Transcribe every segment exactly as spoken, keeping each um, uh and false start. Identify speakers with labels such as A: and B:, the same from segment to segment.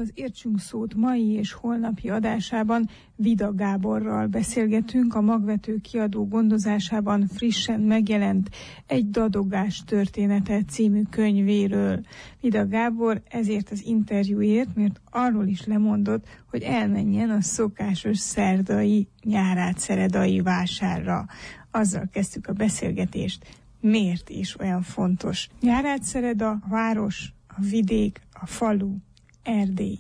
A: az Értsünk Szót mai és holnapi adásában Vida Gáborral beszélgetünk a Magvető Kiadó gondozásában frissen megjelent Egy dadogás története című könyvéről. Vida Gábor ezért az interjúért, mert arról is lemondott, hogy elmenjen a szokásos szerdai nyárátszeredai vásárra. Azzal kezdtük a beszélgetést, miért is olyan fontos Nyárátszereda, a város, a vidék, a falu, Erdély.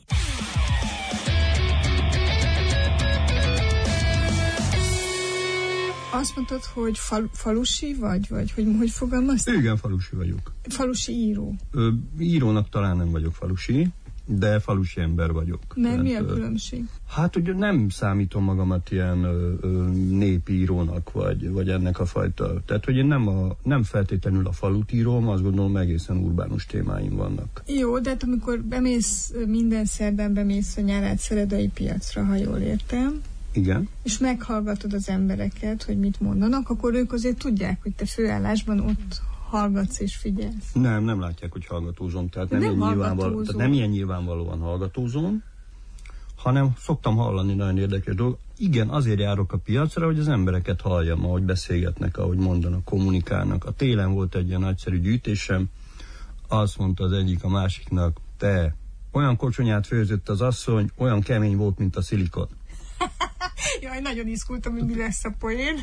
A: Azt mondtad, hogy fal, falusi vagy, vagy hogy, hogy fogalmaztál?
B: Igen, falusi vagyok.
A: Falusi író?
B: Ö, írónak talán nem vagyok falusi, de falusi ember vagyok.
A: Mert mi a különbség?
B: Hát ugye nem számítom magamat ilyen ö, ö, népírónak, vagy, vagy ennek a fajta. Tehát, hogy én nem, a, nem feltétlenül a falut írom, azt gondolom egészen urbánus témáim vannak.
A: Jó, de hát amikor bemész, minden szerdán bemész a Nyárátszeredai piacra, ha jól értem.
B: Igen.
A: És meghallgatod az embereket, hogy mit mondanak, akkor ők azért tudják, hogy te főállásban ott hallgatsz és figyelsz.
B: Nem, nem látják, hogy hallgatózom, tehát nem,
A: nem,
B: ilyen nyilvánvaló, tehát nem ilyen nyilvánvalóan hallgatózom, hanem szoktam hallani nagyon érdekes dolgok. Igen, azért járok a piacra, hogy az embereket halljam, ahogy beszélgetnek, ahogy mondanak, kommunikálnak. A télen volt egy ilyen nagyszerű gyűjtésem, azt mondta az egyik a másiknak, te, olyan kocsonyát főzött az asszony, olyan kemény volt, mint a szilikon.
A: Jaj, nagyon izgultam, hogy mi lesz a poén.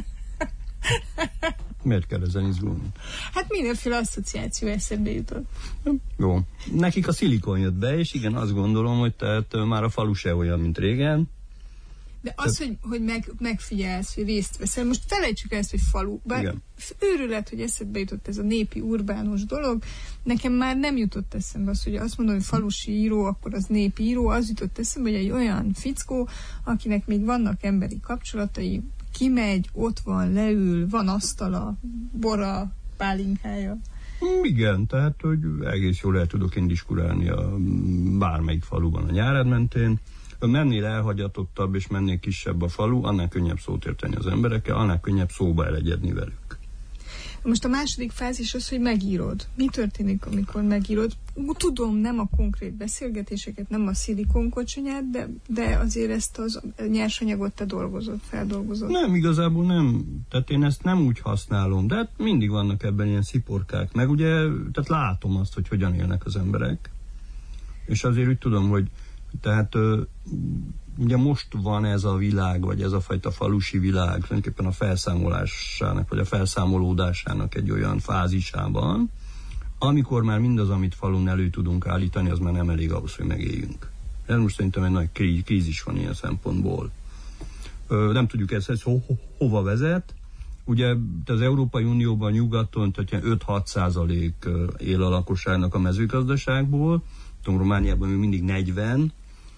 B: Miért kell ezen izgulni?
A: Hát mindenféle asszociáció eszembe jutott.
B: Jó. Nekik a szilikon jött be, és igen, azt gondolom, hogy tehát már a falu se olyan, mint régen.
A: De az, tehát... hogy, hogy meg, megfigyelsz, hogy részt veszel, most felejtsük ezt, hogy falu. Bár őrület, hogy eszedbe jutott ez a népi, urbánus dolog. Nekem már nem jutott eszembe az, hogy azt mondom, hogy falusi író, akkor az népi író. Az jutott eszembe, hogy egy olyan fickó, akinek még vannak emberi kapcsolatai, kimegy, ott van, leül, van asztala, bora, pálinkája.
B: Igen, tehát, hogy egész jól el tudok én diskurálni a bármelyik faluban a Nyárád mentén. Mennél elhagyatottabb és mennél kisebb a falu, annál könnyebb szót érteni az emberekkel, annál könnyebb szóba elegyedni velük.
A: Most a második fázis az, hogy megírod. Mi történik, amikor megírod? Tudom, nem a konkrét beszélgetéseket, nem a szilikonkocsonyát, de, de azért ezt az nyersanyagot te dolgozod, feldolgozod.
B: Nem, igazából nem. Tehát én ezt nem úgy használom, de hát mindig vannak ebben ilyen sziporkák. Meg ugye, tehát látom azt, hogy hogyan élnek az emberek. És azért úgy tudom, hogy tehát ugye most van ez a világ, vagy ez a fajta falusi világ, tulajdonképpen a felszámolásának, vagy a felszámolódásának egy olyan fázisában, amikor már mindaz, amit falun elő tudunk állítani, az már nem elég ahhoz, hogy megéljünk. Ez most szerintem egy nagy krízis van ilyen szempontból. Ö, nem tudjuk ezt, ez ho- ho- hova vezet. Ugye az Európai Unióban nyugaton tehát öt-hat százalék él a lakosságnak a mezőgazdaságból, tudom, Romániában még mindig negyven,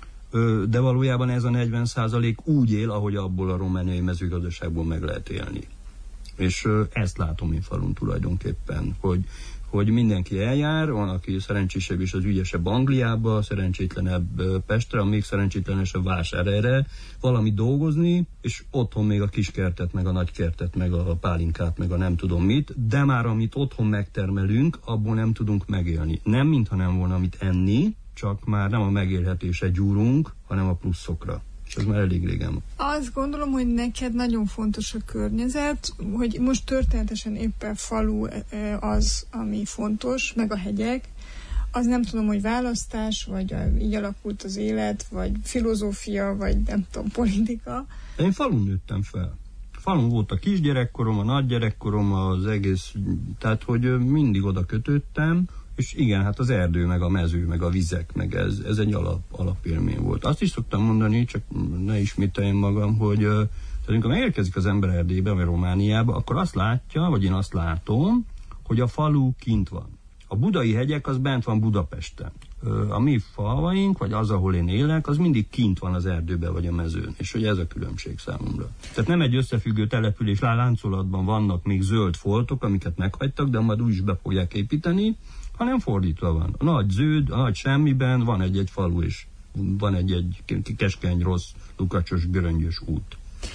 B: de valójában ez a negyven százalék úgy él, ahogy abból a romániai mezőgazdaságból meg lehet élni. És ezt látom én falun tulajdonképpen, hogy, hogy mindenki eljár, van, aki szerencsésebb és az ügyesebb Angliába, szerencsétlenebb Pestre, a még szerencsétlenesebb Vásárhelyre valami dolgozni, és otthon még a kiskertet, meg a nagykertet, meg a pálinkát, meg a nem tudom mit, de már amit otthon megtermelünk, abból nem tudunk megélni. Nem mintha nem volna mit enni, csak már nem a megélhetésre gyúrunk, hanem a pluszokra. És ez már elég régen.
A: Azt gondolom, hogy neked nagyon fontos a környezet, hogy most történetesen éppen falu az, ami fontos, meg a hegyek. Az nem tudom, hogy választás, vagy így alakult az élet, vagy filozófia, vagy nem tudom, politika.
B: Én falun nőttem fel. Falun volt a kisgyerekkorom, a nagygyerekkorom, az egész, tehát hogy mindig oda kötődtem, és igen, hát az erdő, meg a mező, meg a vizek, meg ez, ez egy alap, alapélmény volt. Azt is szoktam mondani, csak ne ismételjem magam, hogy tehát amikor megérkezik az ember Erdélybe, vagy Romániába, akkor azt látja, vagy én azt látom, hogy a falu kint van. A budai hegyek az bent van Budapesten. A mi falvaink, vagy az, ahol én élek, az mindig kint van az erdőben, vagy a mezőn. És hogy ez a különbség számomra. Tehát nem egy összefüggő település, láncolatban vannak még zöld foltok, amiket meghagytak, de majd úgy is be fogják építeni, hanem fordítva van. A nagy zöld, a nagy semmiben van egy-egy falu, és van egy-egy keskeny, rossz, lukacsos, göröngyös út.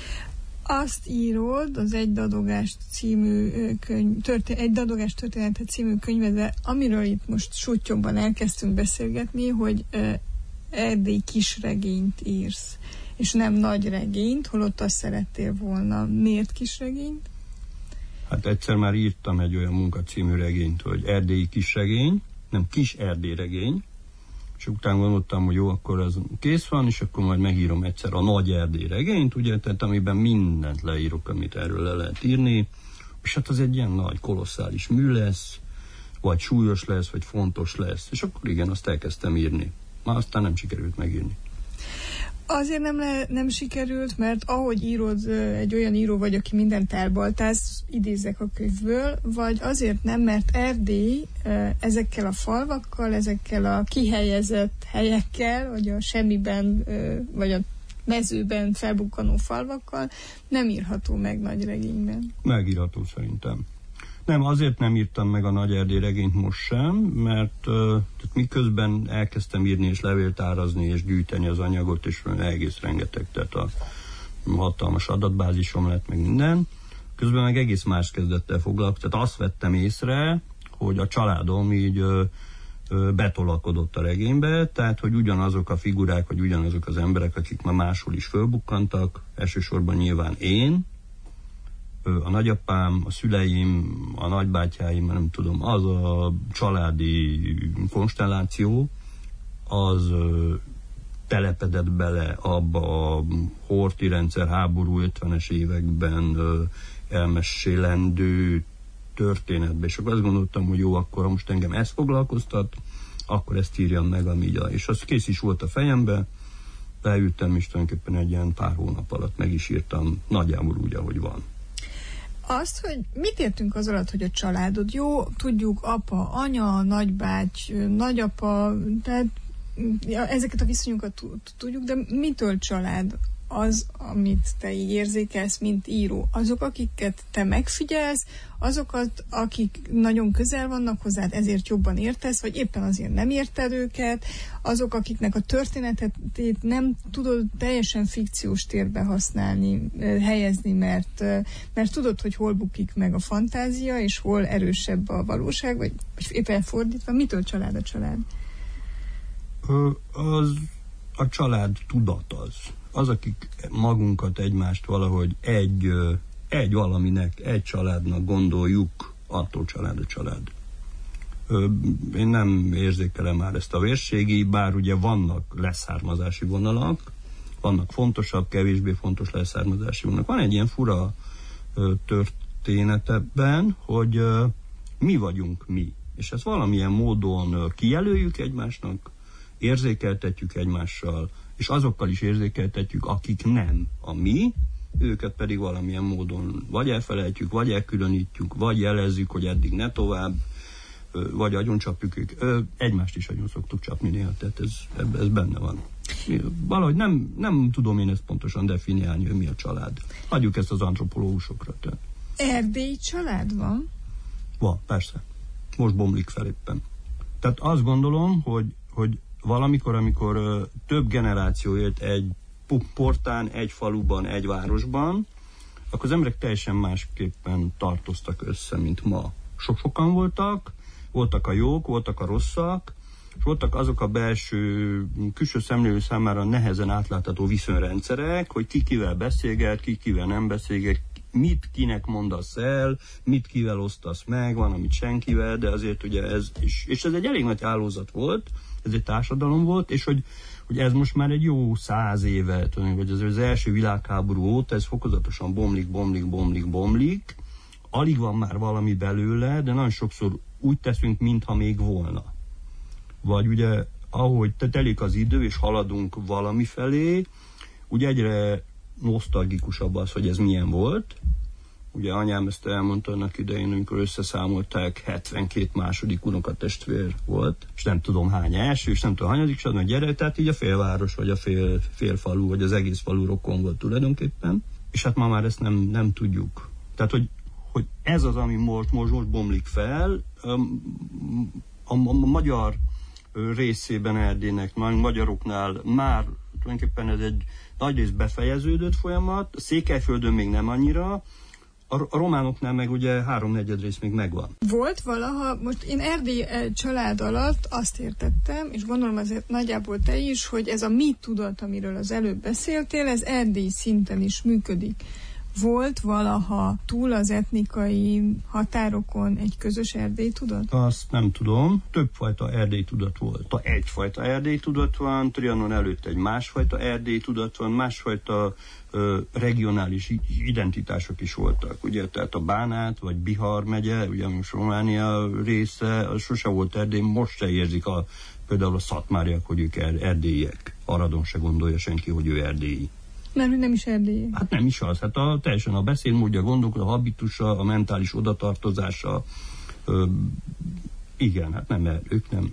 A: Azt írod az Egy dadogás című könyv, történ- Egy dadogás története című könyvedbe, amiről itt most sútyomban elkezdtünk beszélgetni, hogy erdélyi kisregényt írsz, és nem nagy regényt, holott azt szerettél volna. Miért kisregényt?
B: Hát egyszer már írtam egy olyan munkacímű regényt, hogy erdélyi kisregény, nem kis erdély regény, és utána gondoltam, hogy jó, akkor az kész van, és akkor majd megírom egyszer a nagy erdély regényt, ugye, tehát amiben mindent leírok, amit erről le lehet írni, és hát az egy ilyen nagy, kolosszális mű lesz, vagy súlyos lesz, vagy fontos lesz, és akkor igen, azt elkezdtem írni. Már aztán nem sikerült megírni.
A: Azért nem, le, nem sikerült, mert ahogy írod, egy olyan író vagy, aki mindent elbaltáz, idézek a könyvből, vagy azért nem, mert Erdély ezekkel a falvakkal, ezekkel a kihelyezett helyekkel, vagy a semmiben, vagy a mezőben felbukkanó falvakkal nem írható meg nagy regényben.
B: Megírható szerintem. Nem, azért nem írtam meg a nagy erdély regényt most sem, mert uh, tehát miközben elkezdtem írni és levéltárazni és gyűjteni az anyagot, és egész rengeteg, tehát a hatalmas adatbázisom lett, meg minden. Közben meg egész más kezdett el foglalkozni. Tehát azt vettem észre, hogy a családom így uh, uh, betolakodott a regénybe, tehát hogy ugyanazok a figurák, vagy ugyanazok az emberek, akik már máshol is fölbukkantak, elsősorban nyilván én, a nagyapám, a szüleim, a nagybátyáim, nem tudom, az a családi konstelláció, az ö, telepedett bele abba a horthy rendszer háború ötvenes években ö, elmesélendő történetbe. És akkor azt gondoltam, hogy jó, akkor ha most engem ezt foglalkoztat, akkor ezt írjam meg, ami a... És az kész is volt a fejembe, leültem, és tulajdonképpen egy ilyen pár hónap alatt meg is írtam, nagyjából úgy, ahogy van.
A: Azt, hogy mit értünk az alatt, hogy a családod jó, tudjuk, apa, anya, nagybáty, nagyapa, tehát ja, ezeket a viszonyokat tudjuk, de mitől család az, amit te így érzékelsz, mint író? Azok, akiket te megfigyelsz, azokat, akik nagyon közel vannak hozzád, ezért jobban értesz, vagy éppen azért nem érted őket, azok, akiknek a történetét nem tudod teljesen fikciós térbe használni, helyezni, mert, mert tudod, hogy hol bukik meg a fantázia, és hol erősebb a valóság, vagy, vagy éppen fordítva. Mitől család a család?
B: Az a család tudat az. Az, akik magunkat, egymást valahogy egy, egy valaminek, egy családnak gondoljuk, attól család a család. Én nem érzékelem már ezt a vérségi, bár ugye vannak leszármazási vonalak, vannak fontosabb, kevésbé fontos leszármazási vonalak. Van egy ilyen fura történet ebben, hogy mi vagyunk mi. És ezt valamilyen módon kijelöljük egymásnak, érzékeltetjük egymással, és azokkal is érzékeltetjük, akik nem a mi, őket pedig valamilyen módon vagy elfelejtjük, vagy elkülönítjük, vagy jelezzük, hogy eddig ne tovább, vagy agyoncsapjuk ők. Egymást is agyon szoktuk csapni néha, tehát ez, ez benne van. Valahogy nem, nem tudom én ezt pontosan definiálni, hogy mi a család. Adjuk ezt az antropológusokra. Tehát.
A: Erdélyi család van?
B: Van, persze. Most bomlik fel éppen. Tehát azt gondolom, hogy, hogy valamikor, amikor ö, több generáció élt egy portán, egy faluban, egy városban, akkor az emberek teljesen másképpen tartoztak össze, mint ma. Sok-sokan voltak, voltak a jók, voltak a rosszak, és voltak azok a belső, külső szemlélő számára nehezen átlátható viszonyrendszerek, hogy ki kivel beszélget, ki kivel nem beszélget, mit kinek mondasz el, mit kivel osztasz meg, van, amit senkivel, de azért ugye ez is, és ez egy elég nagy hálózat volt, ez egy társadalom volt, és hogy, hogy ez most már egy jó száz éve, vagy az, az első világháború óta ez fokozatosan bomlik, bomlik, bomlik, bomlik, alig van már valami belőle, de nagyon sokszor úgy teszünk, mintha még volna. Vagy ugye, ahogy telik az idő, és haladunk valami felé, ugye egyre nosztalgikusabb az, hogy ez milyen volt. Ugye anyám ezt elmondta annak idején, amikor összeszámolták, hetvenkét második unokatestvér volt, és nem tudom hány első, és nem tudom hányadik, és az meg gyere, tehát így a félváros, vagy a fél, félfalu, vagy az egész falu rokon volt tulajdonképpen. És hát ma már ezt nem, nem tudjuk. Tehát, hogy, hogy ez az, ami most, most, most bomlik fel, a, a, a magyar részében Erdélynek, magyaroknál már tulajdonképpen ez egy nagyrészt befejeződött folyamat, a Székelyföldön még nem annyira, A románoknál meg ugye háromnegyed rész még megvan.
A: Volt valaha, most én Erdély család alatt azt értettem, és gondolom azért nagyjából te is, hogy ez a mi tudat, amiről az előbb beszéltél, ez Erdély szinten is működik. Volt valaha túl az etnikai határokon egy közös Erdély tudat?
B: Azt nem tudom. Többfajta Erdély tudat volt. Ha egyfajta Erdély tudat van, Trianon előtt egy másfajta Erdély tudat van, másfajta ö, regionális identitások is voltak. Ugye, tehát a Bánát, vagy Bihar megye, ugye most Románia része, az sose volt Erdély, most se érzik a, például a szatmáriak, hogy ők erdélyiek. Aradon se gondolja senki, hogy ő erdélyi.
A: Mert hogy nem is erdélyi.
B: Hát nem is az. Hát a, teljesen a beszédmódja, gondok, a habitusa, a mentális odatartozása. Ö, igen, hát nem, ők nem.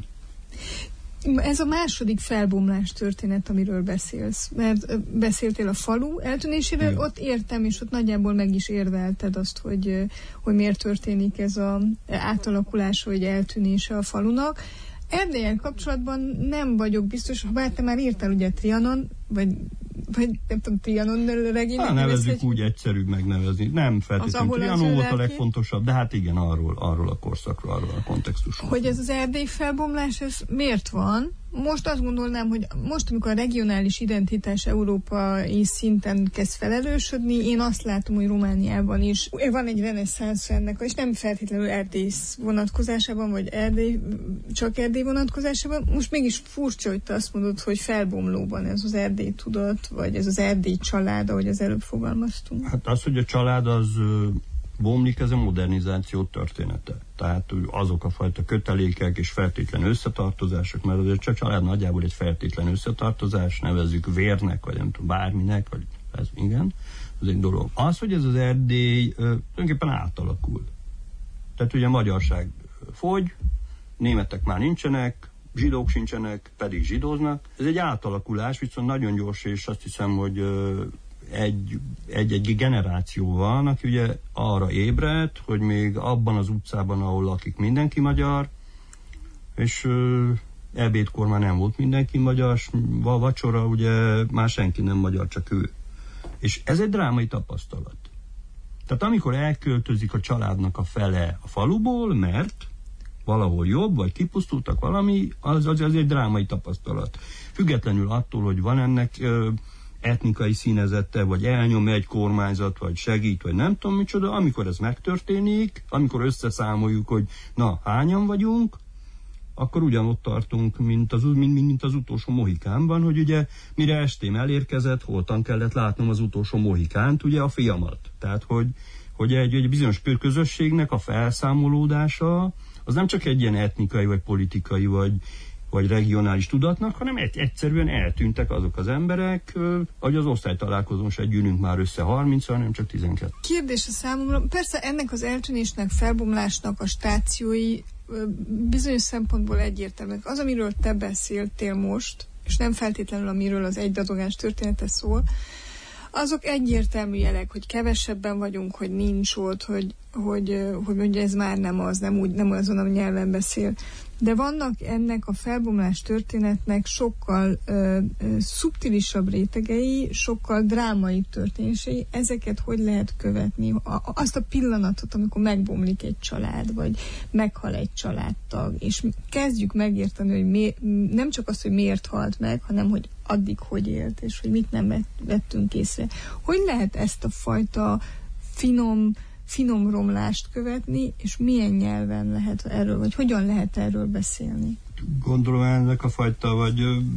A: Ez a második felbomlás történet, amiről beszélsz. Mert beszéltél a falu eltűnéséről, igen. Ott értem, és ott nagyjából meg is érvelted azt, hogy, hogy miért történik ez az átalakulás, vagy eltűnése a falunak. Erdélyen kapcsolatban nem vagyok biztos, ha bár te már írtál ugye Trianon, vagy, vagy nem tudom, Trianon regénynek.
B: Hát nevezzük egy... úgy egyszerűbb megnevezni. Nem feltétlenül Trianon volt a legfontosabb, de hát igen, arról, arról a korszakról, arról a kontextusról.
A: Hogy ez az Erdély felbomlás, ez miért van? Most azt gondolnám, hogy most, amikor a regionális identitás európai szinten kezd felelősödni, én azt látom, hogy Romániában is van egy reneszánsz ennek, és nem feltétlenül Erdély vonatkozásában, vagy Erdély, csak Erdély vonatkozásában. Most mégis furcsa, hogy te azt mondod, hogy felbomlóban ez az Erdély tudat, vagy ez az Erdély család, ahogy az előbb fogalmaztunk.
B: Hát az, hogy a család az bomlik, ez a modernizáció története. Tehát azok a fajta kötelékek és feltétlen összetartozások, mert azért a család nagyjából egy feltétlen összetartozás, nevezzük vérnek, vagy nem tudom, bárminek, vagy ez igen, az egy dolog. Az, hogy ez az Erdély tulajdonképpen átalakul. Tehát ugye a magyarság fogy, németek már nincsenek, zsidók sincsenek, pedig zsidóznak. Ez egy átalakulás, viszont nagyon gyors, és azt hiszem, hogy egy, egy, egy generáció van, aki ugye arra ébredt, hogy még abban az utcában, ahol lakik, mindenki magyar, és ö, ebédkor már nem volt mindenki magyar, a vacsora ugye már senki nem magyar, csak ő. És ez egy drámai tapasztalat. Tehát amikor elköltözik a családnak a fele a faluból, mert valahol jobb, vagy kipusztultak valami, az, az, az egy drámai tapasztalat. Függetlenül attól, hogy van ennek ö, etnikai színezete, vagy elnyom egy kormányzat, vagy segít, vagy nem tudom micsoda, amikor ez megtörténik, amikor összeszámoljuk, hogy na, hányan vagyunk, akkor ugyanott tartunk, mint az, mint, mint az utolsó mohikánban, hogy ugye mire estém elérkezett, holtan kellett látnom az utolsó mohikánt, ugye a fiamat. Tehát, hogy, hogy egy, egy bizonyos közösségnek a felszámolódása, az nem csak egy ilyen etnikai, vagy politikai, vagy vagy regionális tudatnak, hanem egy, egyszerűen eltűntek azok az emberek, hogy az osztálytalálkozón se gyűlünk már össze harmincan, hanem csak tizenkettő.
A: Kérdés a számomra, persze ennek az eltűnésnek, felbomlásnak a stációi bizonyos szempontból egyértelműek. Az, amiről te beszéltél most, és nem feltétlenül amiről az egydadogás története szól, azok egyértelmű jelek, hogy kevesebben vagyunk, hogy nincs ott, hogy, hogy, hogy mondja, ez már nem az, nem, úgy, nem azon a nyelven beszél. De vannak ennek a felbomlás történetnek sokkal ö, ö, szubtilisabb rétegei, sokkal drámai történései. Ezeket hogy lehet követni? A, azt a pillanatot, amikor megbomlik egy család, vagy meghal egy családtag, és kezdjük megérteni, hogy mi, nem csak azt, hogy miért halt meg, hanem hogy addig hogy élt, és hogy mit nem vettünk észre. Hogy lehet ezt a fajta finom finom romlást követni, és milyen nyelven lehet erről, vagy hogyan lehet erről beszélni?
B: Gondolom ennek a fajta, vagy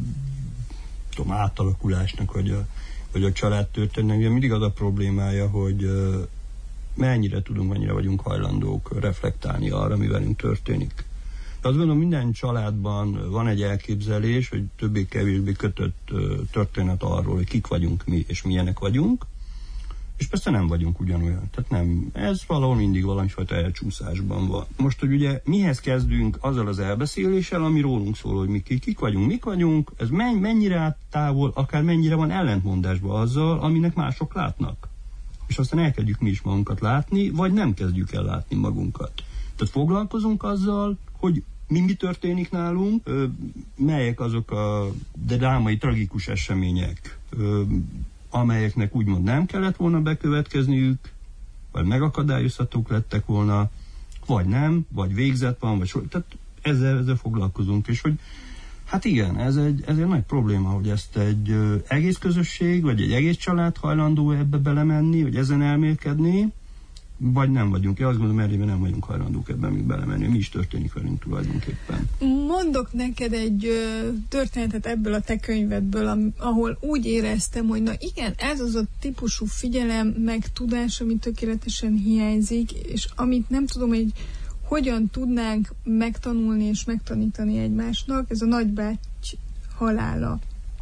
B: tudom, átalakulásnak, vagy a, vagy a családtörténetnek, mindig az a problémája, hogy mennyire tudunk, mennyire vagyunk hajlandók reflektálni arra, ami velünk történik. De azt gondolom, minden családban van egy elképzelés, hogy többé-kevésbé kötött történet arról, hogy kik vagyunk mi, és milyenek vagyunk, és persze nem vagyunk ugyanolyan. Tehát nem, ez valahol mindig valamifajta elcsúszásban van. Most, hogy ugye mihez kezdünk azzal az elbeszéléssel, ami rólunk szól, hogy mi kik vagyunk, mik vagyunk, ez mennyire távol, akár mennyire van ellentmondásban azzal, aminek mások látnak. És aztán elkezdjük mi is magunkat látni, vagy nem kezdjük el látni magunkat. Tehát foglalkozunk azzal, hogy mi, mi történik nálunk, melyek azok a drámai, tragikus események, amelyeknek úgymond nem kellett volna bekövetkezniük, vagy megakadályozhatók lettek volna, vagy nem, vagy végzet van, vagy so, tehát ezzel, ezzel foglalkozunk, és hogy hát igen, ez egy, ez egy nagy probléma, hogy ezt egy ö, egész közösség, vagy egy egész család hajlandó ebbe belemenni, vagy ezen elmélkedni, vagy nem vagyunk. Én azt gondolom, erében nem vagyunk hajlandók ebben még belemenni. Mi is történik velünk tulajdonképpen?
A: Mondok neked egy ö, történetet ebből a te könyvedből, am, ahol úgy éreztem, hogy na igen, ez az a típusú figyelem, meg tudás, ami tökéletesen hiányzik, és amit nem tudom, hogy hogyan tudnánk megtanulni és megtanítani egymásnak, ez a nagybáty halála.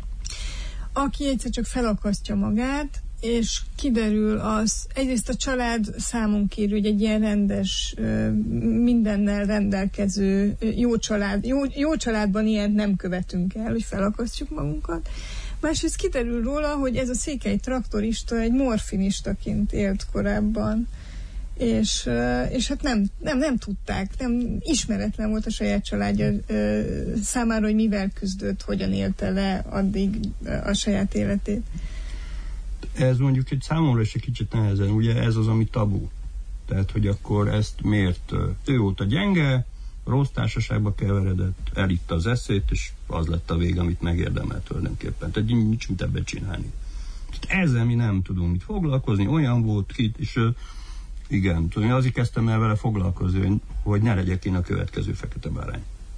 A: Aki egyszer csak felakasztja magát, és kiderül az, egyrészt a család számon kér, hogy egy ilyen rendes, mindennel rendelkező jó család, jó, jó családban ilyet nem követünk el, hogy felakasztjuk magunkat. Másrészt kiderül róla, hogy ez a székely traktorista egy morfinistaként élt korábban, és, és hát nem, nem, nem tudták, nem ismeretlen volt a saját családja számára, hogy mivel küzdött, hogyan élte le addig a saját életét.
B: Ez mondjuk egy számomra is egy kicsit nehezen, ugye ez az, ami tabu. Tehát, hogy akkor ezt miért, ő volt a gyenge, rossz társaságba keveredett, elitta az eszét, és az lett a vége, amit megérdemelt tulajdonképpen. Tehát nincs mit ebben csinálni. Tehát ezzel mi nem tudunk mit foglalkozni, olyan volt kit, és igen, tudom, én azért kezdtem el vele foglalkozni, hogy ne legyek én a következő fekete bárány.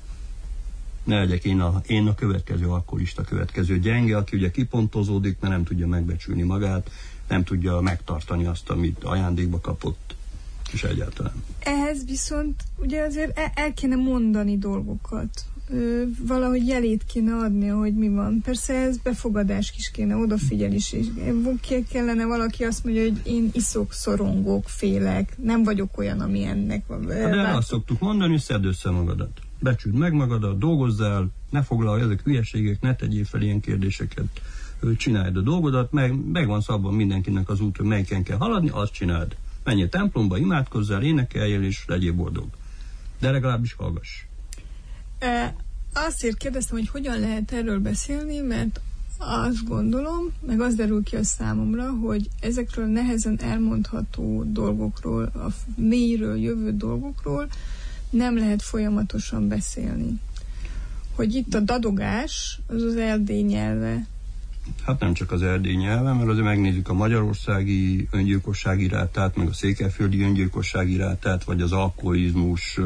B: Ne legyek én a, én a következő alkoholista, következő gyenge, aki ugye kipontozódik, mert nem tudja megbecsülni magát, nem tudja megtartani azt, amit ajándékba kapott, és egyáltalán.
A: Ehhez viszont ugye azért el, el kéne mondani dolgokat. Ö, valahogy jelét kéne adni, hogy mi van. Persze ez befogadás is kéne, odafigyelés is. Kellene valaki azt mondja, hogy én iszok, szorongok, félek, nem vagyok olyan, ami ennek van.
B: De bár... azt szoktuk mondani, hogy szedd össze magadat. Becsüld meg magadat, dolgozzál, ne foglalj ezek hülyeségek, ne tegyél fel ilyen kérdéseket, csináld a dolgodat, meg, meg van szabban mindenkinek az út, hogy melyiken kell haladni, azt csináld. Menj a templomba, imádkozzál, énekeljél, és legyél boldog. De legalábbis hallgass.
A: E, azért kérdeztem, hogy hogyan lehet erről beszélni, mert azt gondolom, meg az derül ki a számomra, hogy ezekről nehezen elmondható dolgokról, a mélyről jövő dolgokról nem lehet folyamatosan beszélni. Hogy itt a dadogás, az az erdély nyelve.
B: Hát nem csak az erdély nyelve, mert azért megnézzük a magyarországi öngyilkossági rátát, meg a székelyföldi öngyilkossági rátát, vagy az alkoholizmus.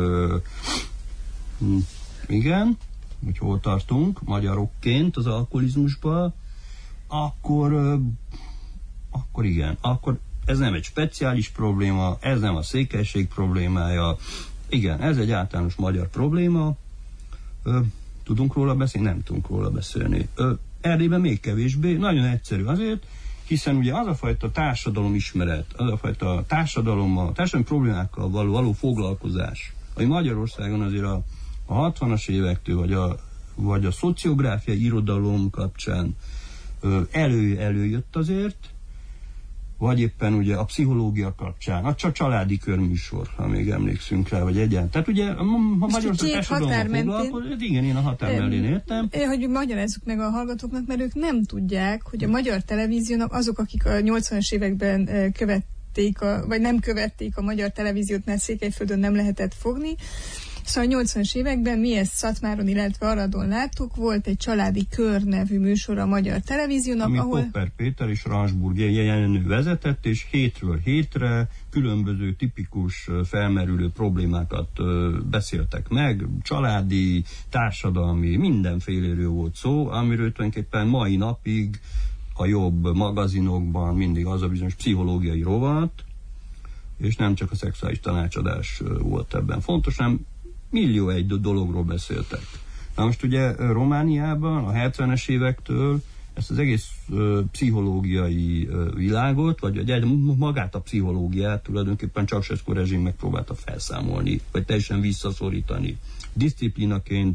B: Uh, igen, hogy hol tartunk magyarokként az alkoholizmusban, akkor, uh, akkor igen, akkor ez nem egy speciális probléma, ez nem a székelység problémája. Igen, ez egy általános magyar probléma. Ö, tudunk róla beszélni? Nem tudunk róla beszélni. Ö, Erdélyben még kevésbé, nagyon egyszerű azért, hiszen ugye az a fajta társadalom ismeret, az a fajta társadalommal, társadalmi problémákkal való, való foglalkozás, ami Magyarországon azért a, a hatvanas évektől, vagy a, vagy a szociográfiai irodalom kapcsán ö, elő, előjött azért, vagy éppen ugye a pszichológia kapcsán, a családi körműsor, ha még emlékszünk rá, vagy egyen. Tehát ugye a Magyarország társadalommal foglalkozik, igen, én a határ mellén értem.
A: Hogy magyarázzuk meg a hallgatóknak, mert ők nem tudják, hogy a magyar televíziónak azok, akik a nyolcvanas években követték, a, vagy nem követték a magyar televíziót, mert Székelyföldön nem lehetett fogni. Szóval a nyolcvanas években mi ezt Szatmáron, illetve Aradon láttuk, volt egy családi kör nevű műsor a magyar televíziónak,
B: ami
A: ahol...
B: Popper Péter és Ransburg jelenő vezetett, és hétről hétre különböző tipikus felmerülő problémákat beszéltek meg, családi, társadalmi, mindenféléről volt szó, amiről tulajdonképpen mai napig a jobb magazinokban mindig az a bizonyos pszichológiai rovat, és nem csak a szexuális tanácsadás volt ebben fontos, hanem millió egy dologról beszéltek. Na most ugye Romániában a hetvenes évektől ezt az egész ö, pszichológiai ö, világot, vagy egy, magát a pszichológiát tulajdonképpen Ceausescu rezsim megpróbálta felszámolni, vagy teljesen visszaszorítani. Disziplinaként,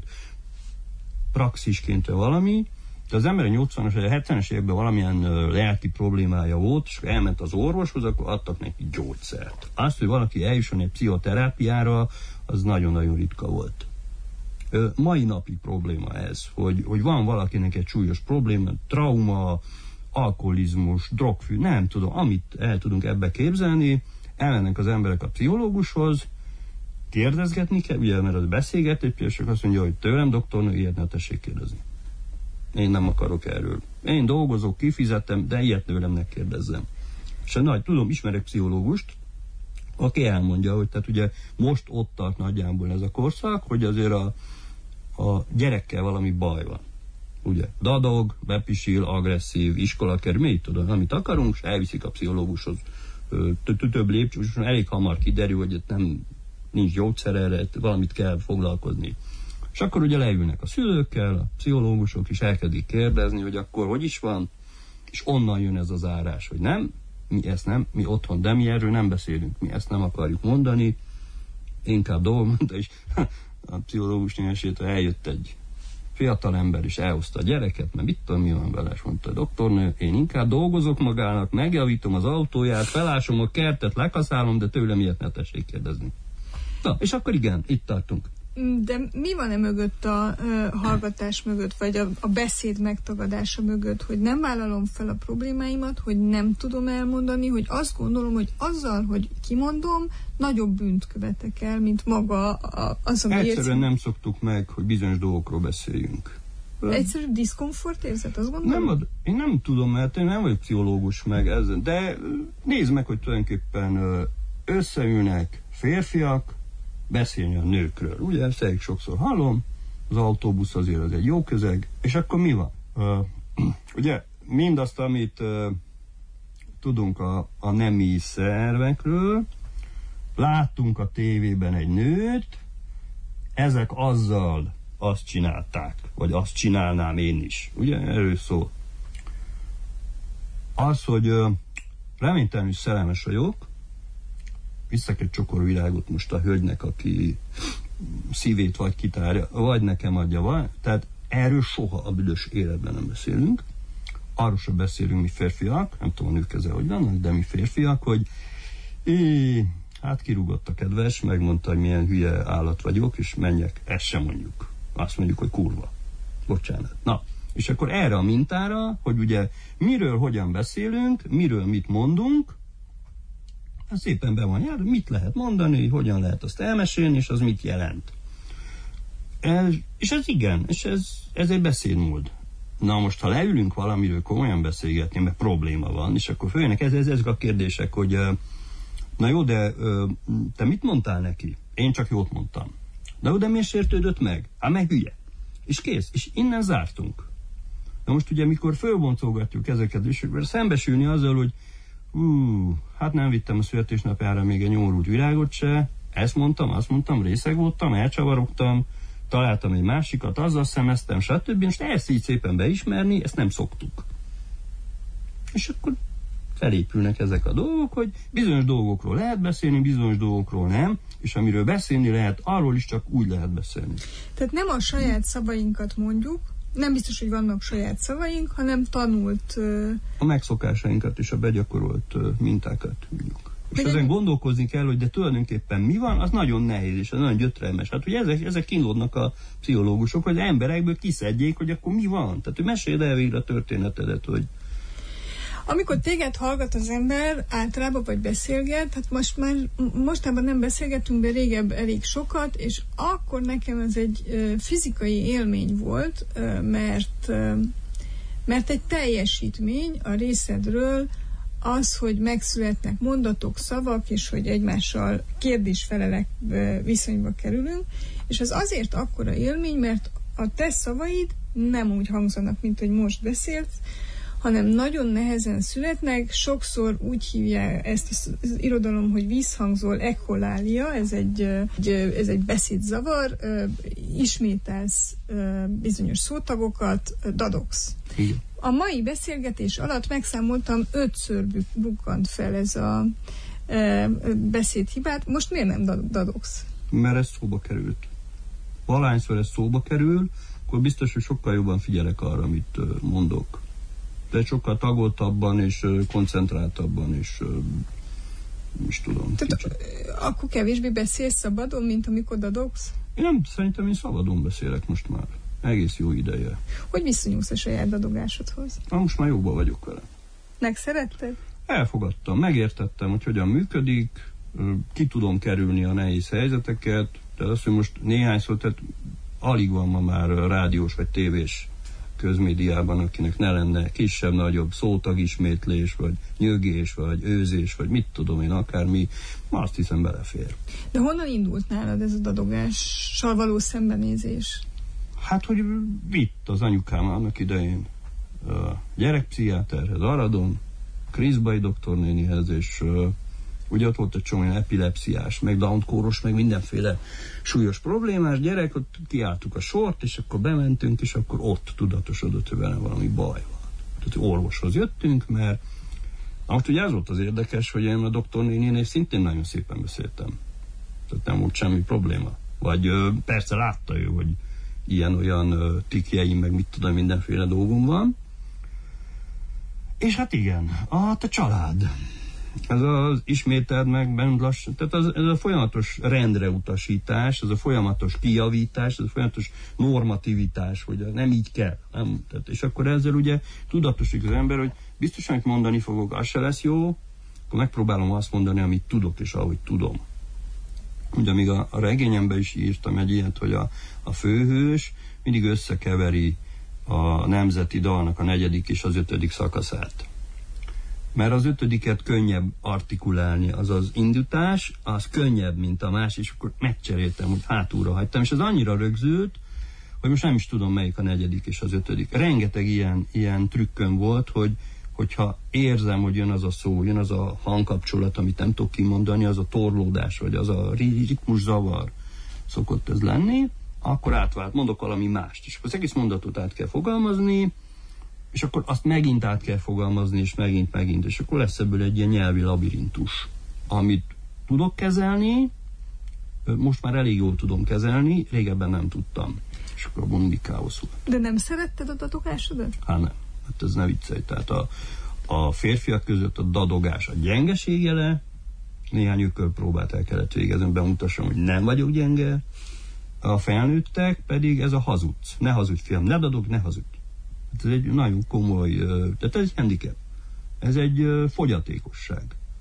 B: praxisként valami, de az ember a nyolcvanas vagy a hetvenes években valamilyen ö, lelki problémája volt, és elment az orvoshoz, akkor adtak neki gyógyszert. Azt, hogy valaki eljusson egy pszichoterápiára, az nagyon-nagyon ritka volt. Ö, mai napig probléma ez, hogy, hogy van valakinek egy súlyos probléma, trauma, alkoholizmus, drogfű, nem tudom, amit el tudunk ebbe képzelni, elmennek az emberek a pszichológushoz, kérdezgetni kell, ugye, mert az beszélgető, és azt mondja, hogy tőlem, doktornő, ilyet ne tessék kérdezni. Én nem akarok erről. Én dolgozok, kifizetem, de ilyet tőlem ne kérdezzem. És nagy, tudom, ismerek pszichológust, aki elmondja, hogy tehát ugye most ott tart nagyjából ez a korszak, hogy azért a, a gyerekkel valami baj van. Ugye, dadog, bepisil, agresszív, iskola kerül, mit tudom, amit akarunk, és elviszik a pszichológushoz. Több lépcsős, elég hamar kiderül, hogy nem nincs gyógyszer erre, valamit kell foglalkozni. És akkor ugye leülnek a szülőkkel, a pszichológusok is elkezdik kérdezni, hogy akkor hogy is van, és onnan jön ez az árás, hogy nem, mi ezt nem, mi otthon, de mi erről nem beszélünk, mi ezt nem akarjuk mondani, inkább dolgok mondta, és a pszichológus nyesétől eljött egy fiatal ember, és elhozta a gyereket, mert mit tudom, mi van vele, és mondta a doktornő, én inkább dolgozok magának, megjavítom az autóját, felásom a kertet, lekaszálom, de tőlem ilyet ne tessék kérdezni. Na, és akkor igen, itt tartunk.
A: De mi van-e mögött a uh, hallgatás mögött, vagy a, a beszéd megtagadása mögött, hogy nem vállalom fel a problémáimat, hogy nem tudom elmondani, hogy azt gondolom, hogy azzal, hogy kimondom, nagyobb bűnt követek el, mint maga a, az, ami
B: Egyszerűen
A: érzem.
B: nem szoktuk meg, hogy bizonyos dolgokról beszéljünk.
A: Egyszerűen diszkomfort érzet, azt gondolom?
B: Nem ad, én nem tudom, mert én nem vagyok pszichológus meg ezen, de nézd meg, hogy tulajdonképpen összeülnek férfiak, beszélni a nőkről. Ugye, ezt elég sokszor hallom, az autóbusz azért az egy jó közeg, és akkor mi van? Uh, ugye, mindazt, amit uh, tudunk a, a nemi szervekről, láttunk a tévében egy nőt, ezek azzal azt csinálták, vagy azt csinálnám én is. Ugye, erről szól. Az, hogy uh, reménytelenül szerelmes vagyok, visszak egy csokor virágot most a hölgynek, aki szívét vagy kitárja, vagy nekem adja, vagy. Tehát erről soha a büdös életben nem beszélünk. Arról sem beszélünk mi férfiak, nem tudom a nők ezzel hogy vannak, de mi férfiak, hogy é, hát kirúgott a kedves, megmondta, hogy milyen hülye állat vagyok, és menjek, ezt sem mondjuk. Azt mondjuk, hogy kurva. Bocsánat. Na, és akkor erre a mintára, hogy ugye miről hogyan beszélünk, miről mit mondunk, az szépen be van jár, mit lehet mondani, hogyan lehet azt elmesélni, és az mit jelent. Ez, és ez igen, és ez, ez egy beszédmód. Na most, ha leülünk valamiről komolyan beszélgetni, mert probléma van, és akkor följönnek ez, ez, ezek a kérdések, hogy na jó, de te mit mondtál neki? Én csak jót mondtam. Na jó, de miért sértődött meg? Hát meg hülye. És kész, és innen zártunk. Na most ugye, mikor fölboncolgatjuk ezeket, és szembesülni azzal, hogy Ú, hát nem vittem a születésnapjára még egy nyomorult virágot se, ezt mondtam, azt mondtam, részeg voltam, elcsavarogtam, találtam egy másikat, azzal szemeztem, stb. Most ezt így szépen beismerni, ezt nem szoktuk. És akkor felépülnek ezek a dolgok, hogy bizonyos dolgokról lehet beszélni, bizonyos dolgokról nem, és amiről beszélni lehet, arról is csak úgy lehet beszélni.
A: Tehát nem a saját szavainkat mondjuk, nem biztos, hogy vannak saját szavaink, hanem tanult... Uh...
B: A megszokásainkat és a begyakorolt uh, mintákat mondjuk. És de ezen nem... gondolkozni kell, hogy de tulajdonképpen mi van, az nagyon nehéz, és az nagyon gyötrelmes. Hát, hogy ezek, ezek kínlódnak a pszichológusok, hogy emberekből kiszedjék, hogy akkor mi van. Tehát, hogy meséld el végre a történetedet, hogy...
A: Amikor téged hallgat az ember általában, vagy beszélget, hát most már mostában nem beszélgetünk, de régebb elég sokat, és akkor nekem ez egy uh, fizikai élmény volt, uh, mert, uh, mert egy teljesítmény a részedről az, hogy megszületnek mondatok, szavak, és hogy egymással kérdés-felelek uh, viszonyba kerülünk, és az azért akkora élmény, mert a te szavaid nem úgy hangzanak, mint hogy most beszélsz, hanem nagyon nehezen születnek, sokszor úgy hívják ezt az irodalom, hogy vízhangzol, ekholália, ez egy, ez egy beszédzavar, ismételsz bizonyos szótagokat, dadogsz.
B: Igen.
A: A mai beszélgetés alatt megszámoltam, ötször bukkant fel ez a beszédhibát. Most miért nem dadogsz?
B: Mert ez szóba került. Valahányszor ez szóba kerül, akkor biztos, hogy sokkal jobban figyelek arra, amit mondok. De sokkal tagoltabban és koncentráltabban és is tudom.
A: Tehát kicsit. Akkor kevésbé beszélsz szabadon, mint amikor dadogsz?
B: Én nem, szerintem én szabadon beszélek most már. Egész jó ideje.
A: Hogy viszonyulsz a saját dadogásodhoz?
B: Na, most már jóban vagyok vele.
A: Megszeretted?
B: elfogadtam, megértettem, hogy hogyan működik, ki tudom kerülni a nehéz helyzeteket, tehát azt, hogy most néhányszor, tehát alig van ma már rádiós vagy tévés közmédiában, akinek ne lenne kisebb-nagyobb szótagismétlés, vagy nyögés, vagy őzés, vagy mit tudom én, akármi, azt hiszem belefér.
A: De honnan indult nálad ez a dadogással való szembenézés?
B: Hát, hogy vitt az anyukám annak idején a gyerekpszichiáterhez, Aradon, Kriszbai doktornénihez, és uh, ugye ott volt egy csomó epilepsziás, meg Down-kóros, meg mindenféle súlyos problémás gyerek, ott kiálltuk a sort, és akkor bementünk, és akkor ott tudatosodott, hogy velem valami baj van. Tehát orvoshoz jöttünk, mert na most ugye ez volt az érdekes, hogy én a doktornéninél szintén nagyon szépen beszéltem. Tehát nem volt semmi probléma. Vagy uh, persze látta ő, hogy ilyen-olyan uh, tikjeim, meg mit tudom, mindenféle dolgom van. És hát igen, a, a család. Ez az ismételd meg bennünk lassan, tehát az, ez a folyamatos rendreutasítás, ez a folyamatos kijavítás, ez a folyamatos normativitás, hogy nem így kell. Nem, tehát, és akkor ezzel ugye tudatosít az ember, hogy biztosan, amit mondani fogok, az se lesz jó, akkor megpróbálom azt mondani, amit tudok, és ahogy tudom. Ugye még a, a regényemben is írtam egy ilyet, hogy a, a főhős mindig összekeveri a nemzeti dalnak a negyedik és az ötödik szakaszát. Mert az ötödiket könnyebb artikulálni, az az indítás, az könnyebb, mint a más, és akkor megcseréltem, hogy hátulra hagytam, és az annyira rögzült, hogy most nem is tudom, melyik a negyedik és az ötödik. Rengeteg ilyen, ilyen trükköm volt, hogy hogyha érzem, hogy jön az a szó, jön az a hangkapcsolat, amit nem tudok kimondani, az a torlódás, vagy az a ritmuszavar szokott ez lenni, akkor átvált, mondok valami mást, és akkor az egész mondatot át kell fogalmazni, és akkor azt megint át kell fogalmazni, és megint, megint, és akkor lesz ebből egy ilyen nyelvi labirintus, amit tudok kezelni, most már elég jól tudom kezelni, régebben nem tudtam, és akkor abban mindig káosz volt.
A: De nem szeretted a dadogásodat?
B: Hát nem, hát ez ne viccelj, tehát a, a férfiak között a dadogás a gyengeség jele, néhány ökölpróbát el kellett végezni, bemutassam, hogy nem vagyok gyenge, a felnőttek pedig ez a hazudsz, ne hazudj fiam, ne dadog, ne hazudj. Ez egy nagyon komoly, tehát ez egy handicap. Ez egy fogyatékosság.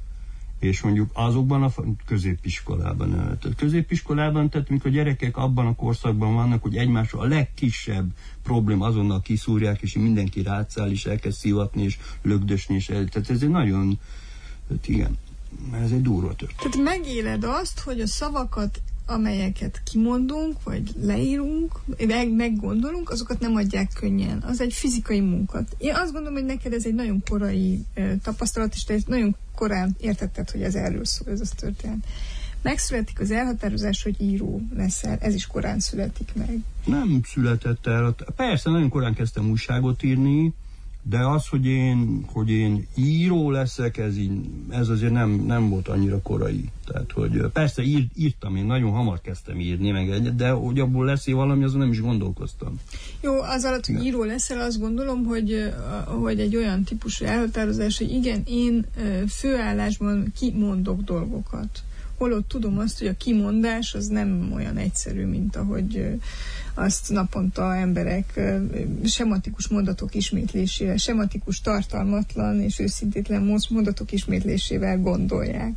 B: És mondjuk azokban a középiskolában, tehát középiskolában, tehát mikor a gyerekek abban a korszakban vannak, hogy egymásra a legkisebb probléma azonnal kiszúrják, és mindenki rátszáll, és elkezd szivatni, és lögdösni, és el, tehát ez egy nagyon, tehát igen, ez egy durva történet.
A: Tehát megéled azt, hogy a szavakat, amelyeket kimondunk, vagy leírunk, meg, meggondolunk, azokat nem adják könnyen. Az egy fizikai munkat. Én azt gondolom, hogy neked ez egy nagyon korai e, tapasztalat, és te nagyon korán értetted, hogy ez erről szól, ez az történet. Megszületik az elhatározás, hogy író leszel. Ez is korán születik meg.
B: Nem született el. Persze, nagyon korán kezdtem újságot írni, de az, hogy én, hogy én író leszek, ez, így, ez azért nem, nem volt annyira korai. Tehát, hogy persze ír, írtam, én nagyon hamar kezdtem írni, meg egyet, de hogy abból lesz valami, azon nem is gondolkoztam.
A: Jó, az alatt, hogy író leszel, azt gondolom, hogy, hogy egy olyan típusú elhatározás, hogy igen, én főállásban kimondok dolgokat. Holott tudom azt, hogy a kimondás az nem olyan egyszerű, mint ahogy azt naponta emberek sematikus mondatok ismétlésével, sematikus tartalmatlan és őszintétlen mondatok ismétlésével gondolják.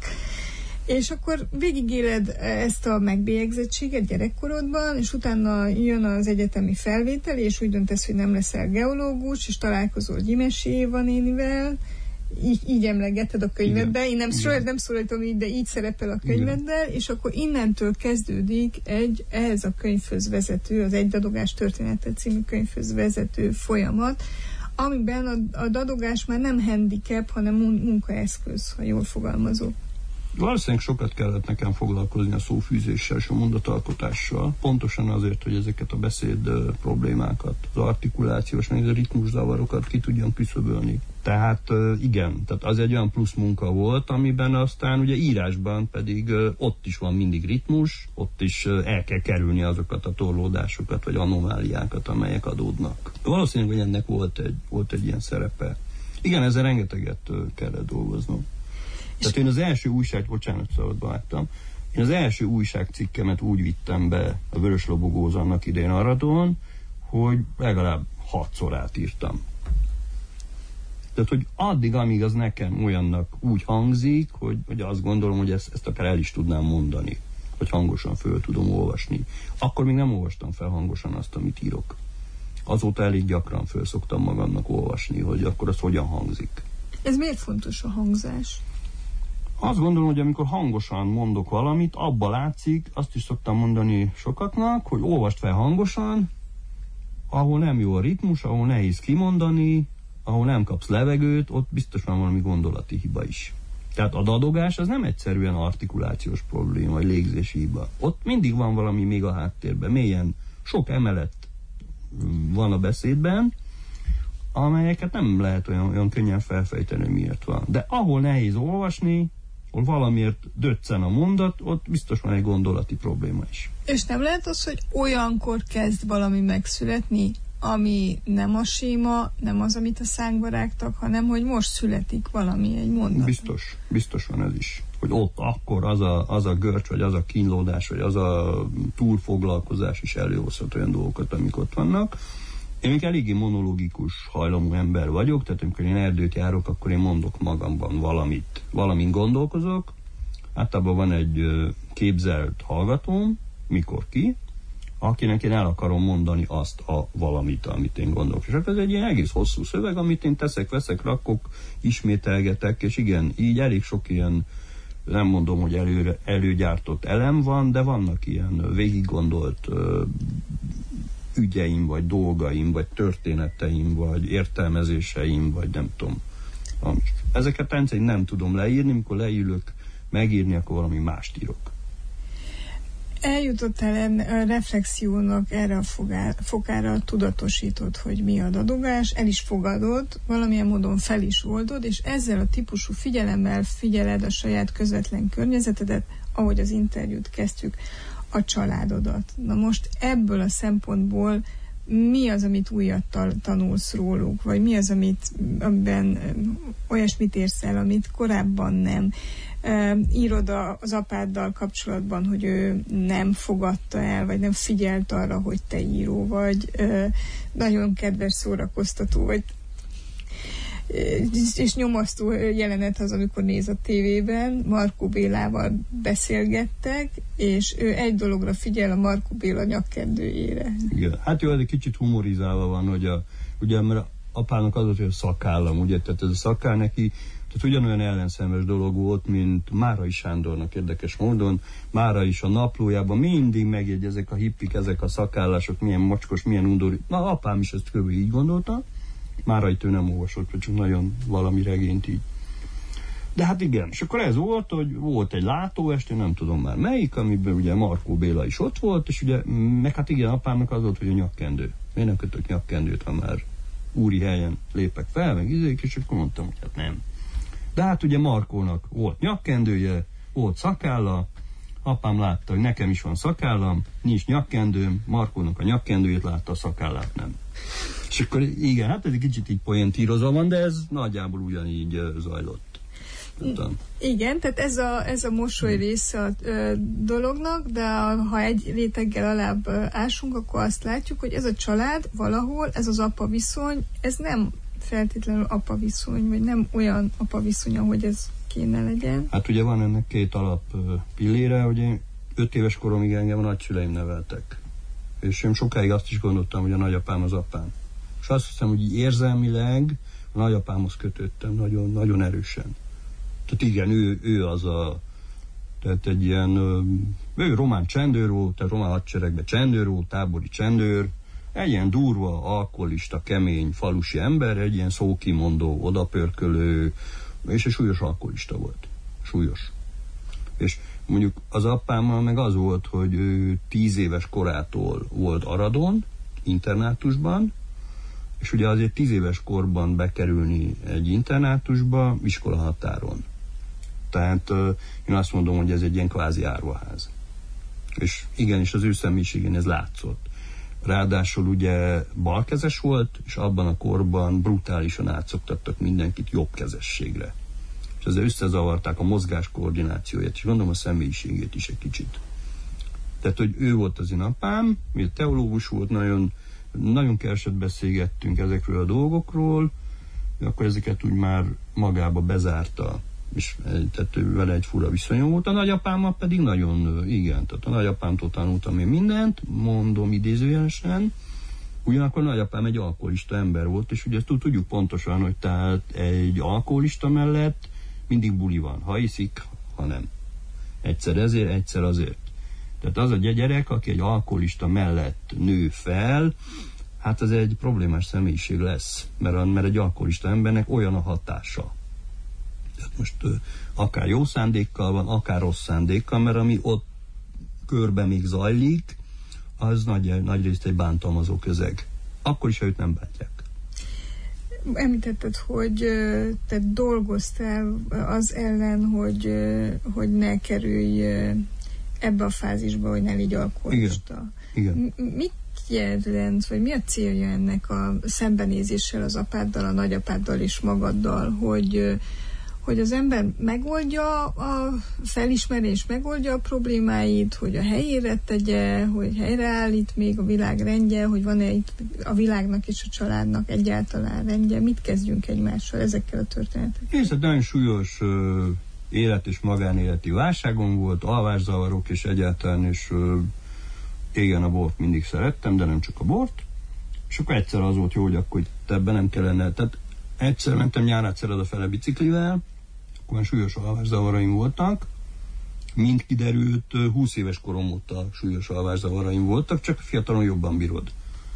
A: És akkor végigéled ezt a megbélyegzettséget gyerekkorodban, és utána jön az egyetemi felvétel, és úgy döntesz, hogy nem leszel geológus, és találkozol Gyimesi Éva nénivel, Így, így emlegeted a könyvedben, én nem, soha nem szólítom így, de így szerepel a könyveddel, és akkor innentől kezdődik egy ehhez a könyvhöz vezető, az Egy dadogás története című könyvhöz vezető folyamat, amiben a, a dadogás már nem handicap, hanem munkaeszköz, ha jól fogalmazok.
B: Valószínűleg sokat kellett nekem foglalkozni a szófűzéssel és a mondatalkotással, pontosan azért, hogy ezeket a beszéd problémákat, az artikulációs, meg a ritmuszavarokat ki tudjam küszöbölni. Tehát igen, tehát az egy olyan plusz munka volt, amiben aztán ugye írásban pedig ott is van mindig ritmus, ott is el kell kerülni azokat a torlódásokat, vagy anomáliákat, amelyek adódnak. Valószínűleg, hogy ennek volt egy, volt egy ilyen szerepe. Igen, ezzel rengeteget kellett dolgoznom. Tehát én az első újság, bocsánat, szabadba vágtam, én az első újságcikkemet úgy vittem be a Vörös Lobogóz annak idején Aradon, hogy legalább hatszor átírtam. Tehát, hogy addig, amíg az nekem olyannak úgy hangzik, hogy, hogy azt gondolom, hogy ezt, ezt akár el is tudnám mondani, hogy hangosan föl tudom olvasni. Akkor még nem olvastam fel hangosan azt, amit írok. Azóta elég gyakran föl szoktam magamnak olvasni, hogy akkor az hogyan hangzik.
A: Ez miért fontos a hangzás?
B: Azt gondolom, hogy amikor hangosan mondok valamit, abba látszik, azt is szoktam mondani sokaknak, hogy olvast fel hangosan, ahol nem jó a ritmus, ahol nehéz kimondani, ahol nem kapsz levegőt, ott biztos van valami gondolati hiba is. Tehát a dadogás az nem egyszerűen artikulációs probléma, vagy légzési hiba. Ott mindig van valami még a háttérben, mélyen sok emelet van a beszédben, amelyeket nem lehet olyan, olyan könnyen felfejteni, hogy miért van. De ahol nehéz olvasni, ahol valamiért döccen a mondat, ott biztos van egy gondolati probléma is.
A: És nem lehet az, hogy olyankor kezd valami megszületni, ami nem a séma, nem az, amit a szánkba rágtak, hanem hogy most születik valami, egy mondat.
B: Biztos, biztos van ez is. Hogy ott akkor az a, az a görcs, vagy az a kínlódás, vagy az a túlfoglalkozás is előhozhat olyan dolgokat, amik ott vannak. Én még eléggé monológikus hajlamú ember vagyok, tehát amikor én erdőt járok, akkor én mondok magamban valamit, valamin gondolkozok. Általában van egy képzelt hallgatóm, mikor ki, akinek én el akarom mondani azt a valamit, amit én gondolok. És ez egy ilyen egész hosszú szöveg, amit én teszek, veszek, rakok, ismételgetek, és igen, így elég sok ilyen, nem mondom, hogy előre, előgyártott elem van, de vannak ilyen végiggondolt ö, ügyeim, vagy dolgaim, vagy történeteim, vagy értelmezéseim, vagy nem tudom. Ezeket rendszerint nem tudom leírni, amikor leülök megírni, akkor valami mást írok.
A: Eljutottál a reflexiónak erre a fokára, tudatosítod, hogy mi a dadogás, el is fogadod, valamilyen módon fel is oldod, és ezzel a típusú figyelemmel figyeled a saját közvetlen környezetedet, ahogy az interjút kezdjük, a családodat. Na most ebből a szempontból mi az, amit újat tanulsz róluk, vagy mi az, amit, amiben olyasmit érsz el, amit korábban nem. Uh, írod a, az apáddal kapcsolatban, hogy ő nem fogadta el, vagy nem figyelt arra, hogy te író vagy, uh, nagyon kedves, szórakoztató vagy, és, és nyomasztó jelenet az, amikor néz a tévében, Markó Bélával beszélgettek, és ő egy dologra figyel, a Markó Béla nyakkendőjére.
B: Igen, hát jó, ez egy kicsit humorizálva van, hogy a, ugye, mert apának az volt, hogy a szakállam, ugye, tehát ez a szakáll neki, tehát ugyanolyan ellenszenves dolog volt, mint Márai Sándornak érdekes módon. Mára is a naplójában mindig megjegy ezek a hippik, ezek a szakállások, milyen mocskos, milyen undorító. Na, apám is ezt kb. Így gondolta. Márait ő nem olvasott, vagy csak nagyon valami regényt így. De hát igen, és akkor ez volt, hogy volt egy látóest, én nem tudom már melyik, amiben ugye Markó Béla is ott volt, és ugye, meg hát igen, apámnak az volt, hogy a nyakkendő. Miért nem kötök nyakkendőt, ha már úri helyen lépek fel, meg izék, és akkor mondtam, hogy hát nem. De hát ugye Markónak volt nyakkendője, volt szakálla, apám látta, hogy nekem is van szakállam, nincs nyakkendőm, Markónak a nyakkendőjét látta, a szakállát nem. És akkor igen, hát ez egy kicsit így poéntírozva van, de ez nagyjából ugyanígy uh, zajlott. Tudom.
A: Igen, tehát ez a, ez a mosoly része a ö, dolognak, de a, ha egy réteggel alább ö, ásunk, akkor azt látjuk, hogy ez a család valahol, ez az apa viszony, ez nem feltétlenül apa viszony, vagy nem olyan apa viszony, ahogy ez kéne legyen.
B: Hát ugye van ennek két alap pillére, hogy én öt éves koromig engem a nagyszüleim neveltek. És én sokáig azt is gondoltam, hogy a nagyapám az apám. És azt hiszem, hogy érzelmileg a nagyapámhoz kötöttem nagyon, nagyon erősen. Tehát igen, ő, ő az a, tehát egy ilyen, ő román csendőr volt, tehát román hadseregben csendőr volt, tábori csendőr, egy ilyen durva, alkoholista, kemény, falusi ember, egy ilyen szókimondó, odapörkölő, és egy súlyos alkoholista volt. Súlyos. És mondjuk az apámmal meg az volt, hogy ő tíz éves korától volt Aradon, internátusban, és ugye azért tíz éves korban bekerülni egy internátusba, iskola határon. Tehát uh, én azt mondom, hogy ez egy ilyen kvázi árvaház. És igenis az ő személyiségén ez látszott. Ráadásul ugye balkezes volt, és abban a korban brutálisan átszoktattak mindenkit jobbkezességre. És ezzel összezavarták a mozgás koordinációját, és gondolom a személyiségét is egy kicsit. Tehát, hogy ő volt az én apám, miért teológus volt, nagyon, nagyon keveset beszélgettünk ezekről a dolgokról, akkor ezeket úgy már magába bezárta, és tehát vele egy fura viszonyom volt. A nagyapámmal pedig nagyon, igen, tehát a nagyapámtól tanultam én mindent, mondom idézőjelesen, ugyanakkor nagyapám egy alkoholista ember volt, és ugye ezt tudjuk pontosan, hogy tehát egy alkoholista mellett mindig buli van, ha iszik, ha nem. Egyszer ezért, egyszer azért. Tehát az a gyerek, aki egy alkoholista mellett nő fel, hát az egy problémás személyiség lesz, mert, mert egy alkoholista embernek olyan a hatása. Tehát most akár jó szándékkal van, akár rossz szándékkal, mert ami ott körben még zajlik, az nagy, nagy részt egy bántalmazó közeg. Akkor is, ha őt nem bántják.
A: Említetted, hogy te dolgoztál az ellen, hogy, hogy ne kerülj ebbe a fázisba, hogy ne légy alkoholista.
B: Igen. Igen.
A: Mit jelent, vagy mi a célja ennek a szembenézéssel az apáddal, a nagyapáddal és magaddal, hogy, hogy az ember megoldja a felismerés, megoldja a problémáit, hogy a helyére tegye, hogy helyreállít még a világ rendje, hogy van-e itt a világnak és a családnak egyáltalán rendje. Mit kezdjünk egymással ezekkel a történetekkel?
B: Ez egy nagyon súlyos uh, élet és magánéleti válságom volt, alvászavarok és egyáltalán, és uh, igen, a bort mindig szerettem, de nem csak a bort, és akkor egyszer az volt jó, hogy akkor ebben nem kellene, tehát egyszer mentem nyárát fele biciklivel, akkor súlyos alvászavaraim voltak, mint kiderült, húsz éves korom óta súlyos alvászavaraim voltak, csak fiatalon jobban bírod.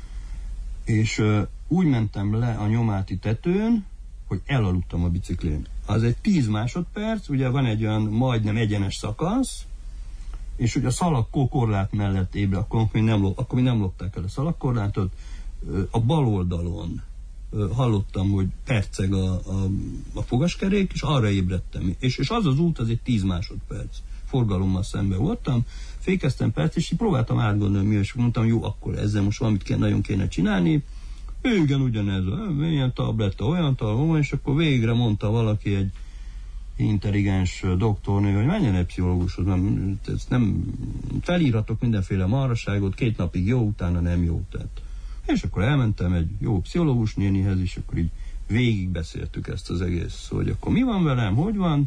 B: És uh, úgy mentem le a Nyomáti tetőn, hogy elaludtam a biciklén. Az egy tíz másodperc, ugye van egy olyan majdnem egyenes szakasz, és hogy a szalagkorlát mellett ébre, akkor még nem, akkor még nem lopták el a szalagkorlátot, a bal oldalon hallottam, hogy perceg a, a, a fogaskerék, és arra ébredtem. És, és az az út, az egy tíz másodperc. Forgalommal szemben voltam, fékeztem perc, és így próbáltam átgondolni, mi, és mondtam, jó, akkor ezzel most valamit kell, nagyon kéne csinálni. Ő igen, ugyanez, milyen tabletta, olyan tabletta, és akkor végre mondta valaki, egy intelligens doktornő, hogy menjen egy pszichológushoz, nem, nem felírhatok mindenféle marhaságot, két napig jó, utána nem jó. Tehát. És akkor elmentem egy jó pszichológus nénihez, és akkor így végigbeszéltük ezt az egész, hogy akkor mi van velem, hogy van,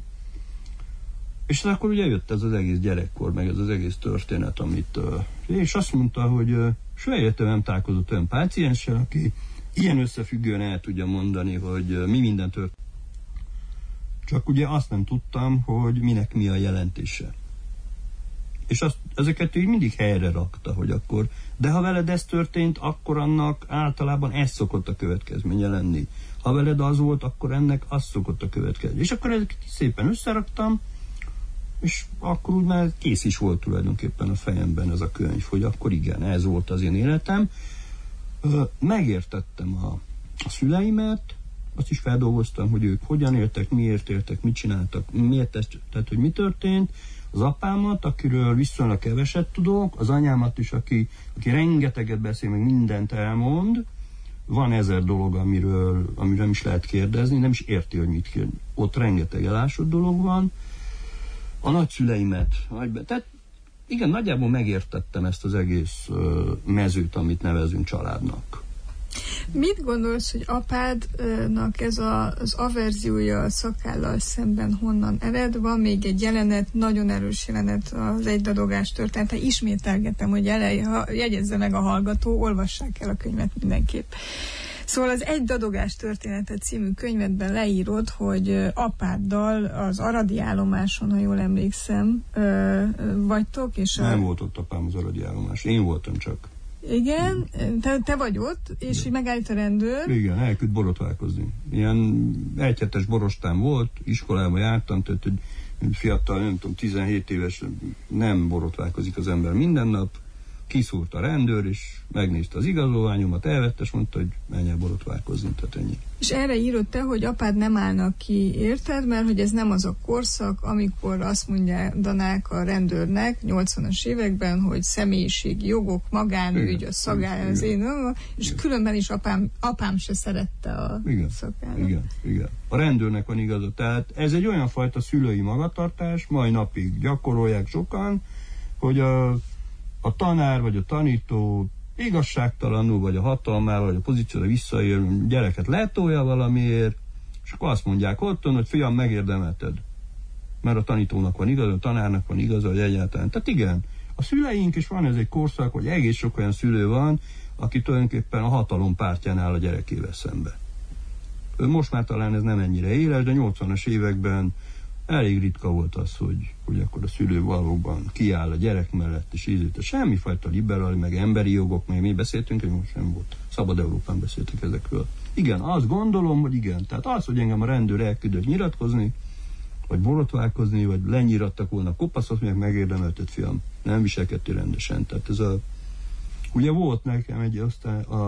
B: és akkor ugye jött ez az egész gyerekkor, meg ez az egész történet, amit, és azt mondta, hogy soha életben nem találkozott olyan pácienssel, aki ilyen összefüggően el tudja mondani, hogy mi minden történt. Csak ugye azt nem tudtam, hogy minek mi a jelentése. És azt, ezeket így mindig helyre rakta, hogy akkor, de ha veled ez történt, akkor annak általában ez szokott a következménye lenni. Ha veled az volt, akkor ennek az szokott a következménye. És akkor ezeket szépen összeraktam, és akkor úgy már kész is volt tulajdonképpen a fejemben ez a könyv, hogy akkor igen, ez volt az én életem. Megértettem a, a szüleimet, azt is feldolgoztam, hogy ők hogyan éltek, miért éltek, mit csináltak, miért ez, tehát hogy mi történt, az apámat, akiről viszonylag keveset tudok, az anyámat is, aki, aki rengeteget beszél, meg mindent elmond, van ezer dolog, amiről, amiről nem is lehet kérdezni, nem is érti, hogy mit kérdezni. Ott rengeteg elásott dolog van. A nagyszüleimet, tehát igen, nagyjából megértettem ezt az egész mezőt, amit nevezünk családnak.
A: Mit gondolsz, hogy apádnak ez a, az averziója a szakállal szemben honnan ered? Van még egy jelenet, nagyon erős jelenet az egydadogás története. Ismételgetem, hogy elej, ha, jegyezze meg a hallgató, olvassák el a könyvet mindenképp. Szóval az Egy dadogás története című könyvedben leírod, hogy apáddal az aradi állomáson, ha jól emlékszem, vagytok. És
B: Nem
A: a...
B: volt ott apám az aradi állomás, én voltam csak.
A: Igen, te, te vagy ott, és hogy megállít a rendőr.
B: Igen, elküld borotválkozni. Ilyen egyhetes borostám volt, iskolába jártam, tehát hogy fiatal, nem tudom, tizenhét éves, nem borotválkozik az ember minden nap. Kiszúrt a rendőr, és megnézte az igazolványomat, elvette, és mondta, hogy menj el borotválkozni, tehát ennyi.
A: És erre írod te, hogy apád nem állnak ki, érted? Mert hogy ez nem az a korszak, amikor azt mondanák a rendőrnek nyolcvanas években, hogy személyiségi jogok, magánügy, igen, a szagály az én, és igen. Különben is apám, apám se szerette a szakállat.
B: Igen, igen. A rendőrnek van igaza. Tehát ez egy olyan fajta szülői magatartás, mai napig gyakorolják sokan, hogy a a tanár vagy a tanító igazságtalanul, vagy a hatalmával, vagy a pozícióra visszaér, gyereket letolja valamiért, És akkor azt mondják otthon, hogy fiam, megérdemelted. Mert a tanítónak van igaza, a tanárnak van igaza, hogy egyáltalán. Tehát igen, a szüleink, és van ez egy korszak, hogy egész sok olyan szülő van, aki tulajdonképpen a hatalom pártján áll a gyerekével szembe. Most már talán ez nem ennyire éles, de nyolcvanas években elég ritka volt az, hogy, hogy akkor a szülő valóban kiáll a gyerek mellett, és ízít. Semmifajta liberális, meg emberi jogok, meg mi beszéltünk, hogy most sem volt. Szabad Európán beszéltek ezekről. Igen, azt gondolom, hogy igen. Tehát az, hogy engem a rendőr elküldött nyilatkozni, vagy borotválkozni, vagy lenyírattak volna kopaszot, meg megérdemelted, fiam. Nem viselkedtél rendesen. Tehát ez a... Ugye volt nekem egy aztán a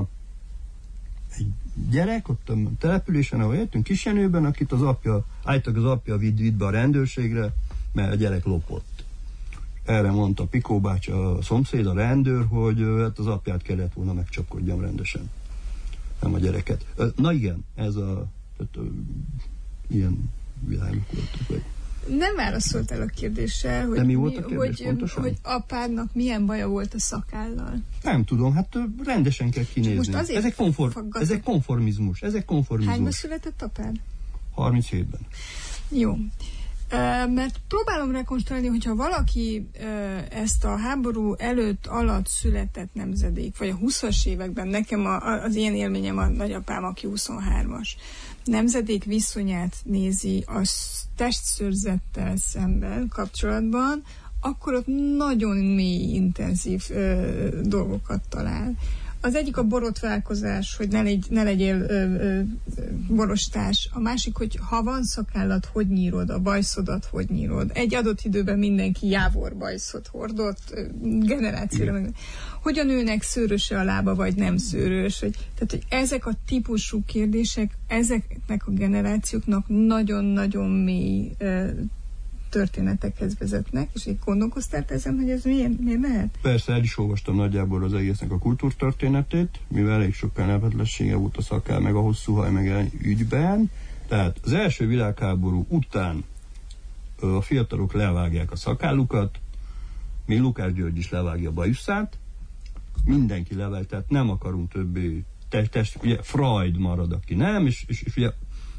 B: egy gyerek ott a településen, ahol éltünk, Kisjenőben, akit az apja, állítólag az apja vitt, vitt be a rendőrségre, mert a gyerek lopott. Erre mondta Pikó bácsi, a szomszéd, a rendőr, hogy hát az apját kellett volna megcsapkodjam rendesen. Nem a gyereket. Na igen, ez a... Tehát, ilyen világok voltak, vagy...
A: Nem válaszoltál a kérdéssel, hogy,
B: De mi volt a kérdés,
A: hogy, hogy apádnak milyen baja volt a szakállal.
B: Nem tudom, hát rendesen kell kinézni. Ezek, konform, ezek konformizmus. Ezek konformizmus.
A: Hányba született apád?
B: harminchétben.
A: Jó. Uh, mert próbálom rekonstruálni, hogyha valaki uh, ezt a háború előtt alatt született nemzedék, vagy a huszas években, nekem a, a, az ilyen élményem a nagyapám, aki huszonhármas, nemzedék viszonyát nézi a testszörzettel szemben kapcsolatban, akkor ott nagyon mély, intenzív ö, dolgokat talál. Az egyik a borotválkozás, hogy ne, legy, ne legyél ö, ö, borostás. A másik, hogy ha van szakállat, hogy nyírod, a bajszodat, hogy nyírod. Egy adott időben mindenki jávor bajszot hordott, generációra. Meg. Hogy a nőnek szőröse a lába, vagy nem szőrös. Hogy, tehát, hogy ezek a típusú kérdések, ezeknek a generációknak nagyon-nagyon mély ö, történetekhez vezetnek, és így gondolkoztál ezen, hogy ez miért, miért lehet?
B: Persze, el is olvastam nagyjából az egésznek a kultúrtörténetét, mivel elég sok kellemetlensége volt a szakáll, meg a hosszú haj, meg ügyben. Tehát az első világháború után a fiatalok levágják a szakállukat, még Lukács György is levágja a bajuszát, mindenki level, tehát nem akarunk többé test, test ugye Freud marad, aki nem, és, és, és ugye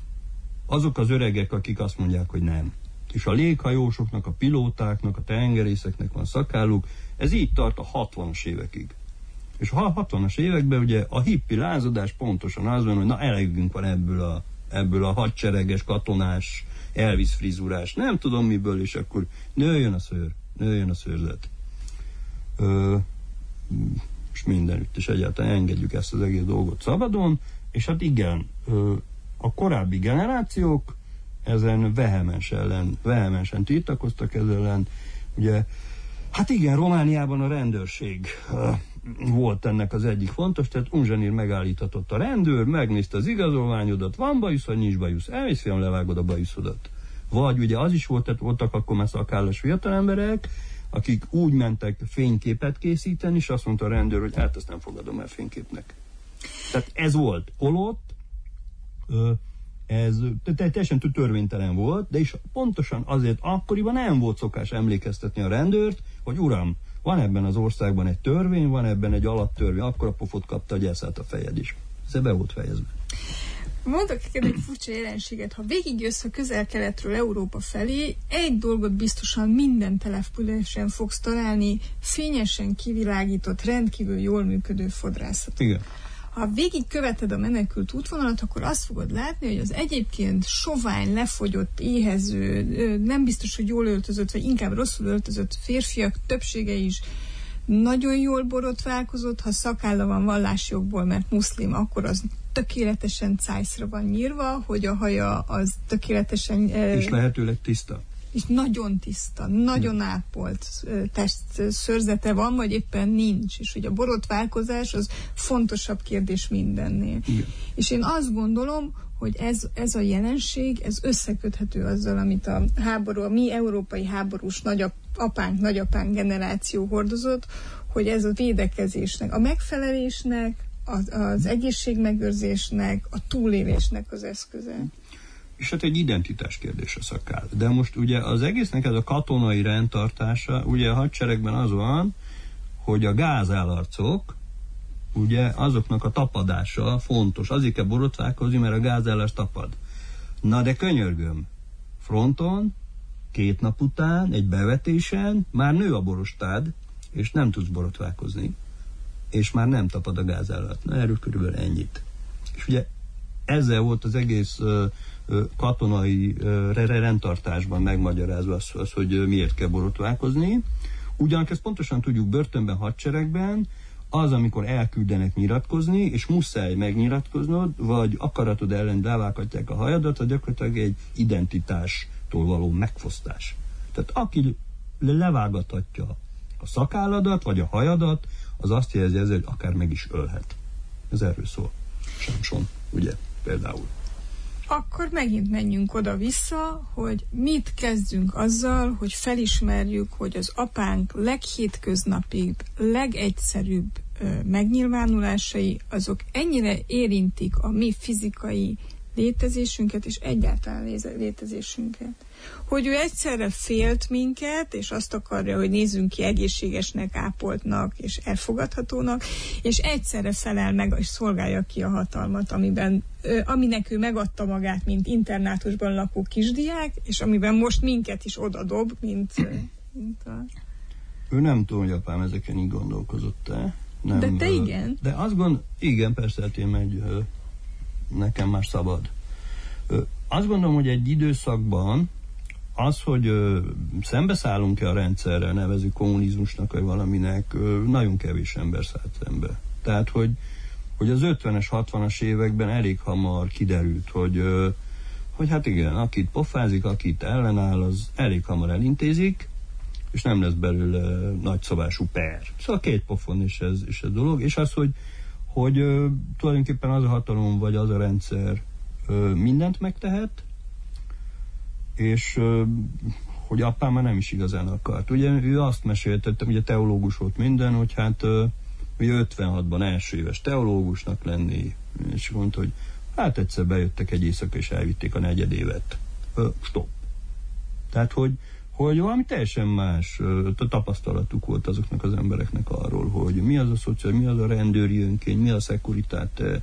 B: azok az öregek, akik azt mondják, hogy nem. És a léghajósoknak, a pilótáknak, a tengerészeknek van szakálluk, ez így tart a hatvanas évekig. És a hatvanas években ugye a hippi lázadás pontosan az van, hogy na elegünk van ebből a, ebből a hadsereges, katonás, Elvis frizurás, nem tudom miből, és akkor nőjön a szőr, nőjön a szőrzet. Ö, és mindenütt, és egyáltalán engedjük ezt az egész dolgot szabadon, és hát igen, ö, a korábbi generációk ezen vehemens ellen, vehemensen tiltakoztak ezzel ellen. Ugye, hát igen, Romániában a rendőrség uh, volt ennek az egyik fontos, tehát Unzsenír megállíthatott a rendőr, megnézte az igazolványodat, van bajusz, vagy nincs bajusz, elmész fiam, levágod a bajuszodat. Vagy ugye az is volt, tehát voltak akkor már szakállas fiatalemberek, akik úgy mentek fényképet készíteni, és azt mondta a rendőr, hogy hát ezt nem fogadom el fényképnek. Tehát ez volt. Holott uh, ez teljesen törvénytelen volt, de is pontosan azért akkoriban nem volt szokás emlékeztetni a rendőrt, hogy uram, van ebben az országban egy törvény, van ebben egy alattörvény, akkor a pofot kapta, hogy elszállt a fejed is. Ez be volt fejezve.
A: Mondok egy furcsa jelenséget, ha végigjössz a közel-keletről Európa felé, egy dolgot biztosan minden településen fogsz találni, fényesen kivilágított, rendkívül jól működő fodrászat.
B: Igen.
A: Ha végig követed a menekült útvonalat, akkor azt fogod látni, hogy az egyébként sovány, lefogyott, éhező, nem biztos, hogy jól öltözött, vagy inkább rosszul öltözött férfiak többsége is nagyon jól borotválkozott, ha szakálla van vallásjogból, mert muszlim, akkor az tökéletesen cájszra van nyírva, hogy a haja az tökéletesen...
B: És lehetőleg tiszta.
A: És nagyon tiszta, nagyon ápolt testszőrzete van, vagy éppen nincs. És hogy a borotválkozás az fontosabb kérdés mindennél. Igen. És én azt gondolom, hogy ez, ez a jelenség, ez összeköthető azzal, amit a háború, a mi európai háborús nagyapánk, nagyapánk generáció hordozott, hogy ez a védekezésnek, a megfelelésnek, az, az egészségmegőrzésnek, a túlélésnek az eszköze.
B: És hát egy identitás kérdés a szakáll. De most ugye az egésznek ez a katonai rendtartása, ugye a hadseregben az van, hogy a gázállarcok, ugye azoknak a tapadása fontos. Azért kell borotválkozni, mert a gázállás tapad. Na de könyörgöm, fronton, két nap után, egy bevetésen már nő a borostád, és nem tudsz borotválkozni, és már nem tapad a gázállat. Na erről körülbelül ennyit. És ugye ezzel volt az egész uh, uh, katonai uh, rendtartásban megmagyarázva az, az, hogy uh, miért kell borotválkozni. Ugyanakkor ezt pontosan tudjuk börtönben, hadseregben, az, amikor elküldenek nyilatkozni, és muszáj megnyilatkoznod, vagy akaratod ellen levághatják a hajadat, vagy gyakorlatilag egy identitástól való megfosztás. Tehát aki levágathatja a szakálladat, vagy a hajadat, az azt jelzi ezzel, hogy akár meg is ölhet. Ez erről szól. Samson, ugye, például.
A: Akkor megint menjünk oda-vissza, hogy mit kezdünk azzal, hogy felismerjük, hogy az apánk leghétköznapibb, legegyszerűbb ö, megnyilvánulásai, azok ennyire érintik a mi fizikai létezésünket, és egyáltalán létezésünket. Hogy ő egyszerre félt minket, és azt akarja, hogy nézzünk ki egészségesnek, ápoltnak, és elfogadhatónak, és egyszerre felel meg, és szolgálja ki a hatalmat, amiben, aminek ő megadta magát, mint internátusban lakó kisdiák, és amiben most minket is odadob, mint, mint a...
B: Ő nem tudom, hogy apám ezeken így gondolkozott-e. Nem,
A: de te igen.
B: De azt gond, igen, persze, hát én megy, nekem már szabad. Azt gondolom, hogy egy időszakban az, hogy ö, szembeszállunk-e a rendszerrel, nevezzük kommunizmusnak, vagy valaminek, ö, nagyon kevés ember szállt szembe. Tehát, hogy, hogy az ötvenes, hatvanas években elég hamar kiderült, hogy, ö, hogy hát igen, akit pofázik, akit ellenáll, az elég hamar elintézik, és nem lesz belőle nagyszabású per. Szóval két pofon is ez, is ez dolog, és az, hogy, hogy ö, tulajdonképpen az a hatalom, vagy az a rendszer ö, mindent megtehet, és hogy apám már nem is igazán akart. Ugye ő azt mesélte, ugye teológus volt minden, hogy hát ugye ötvenhatban első éves teológusnak lenni, és mondta, hogy hát egyszer bejöttek egy éjszaka, és elvitték a negyedévet. Stop. Tehát, hogy, hogy valami teljesen más tapasztalatuk volt azoknak az embereknek arról, hogy mi az a szociál, mi az a rendőri önkény, mi a szekuritáte,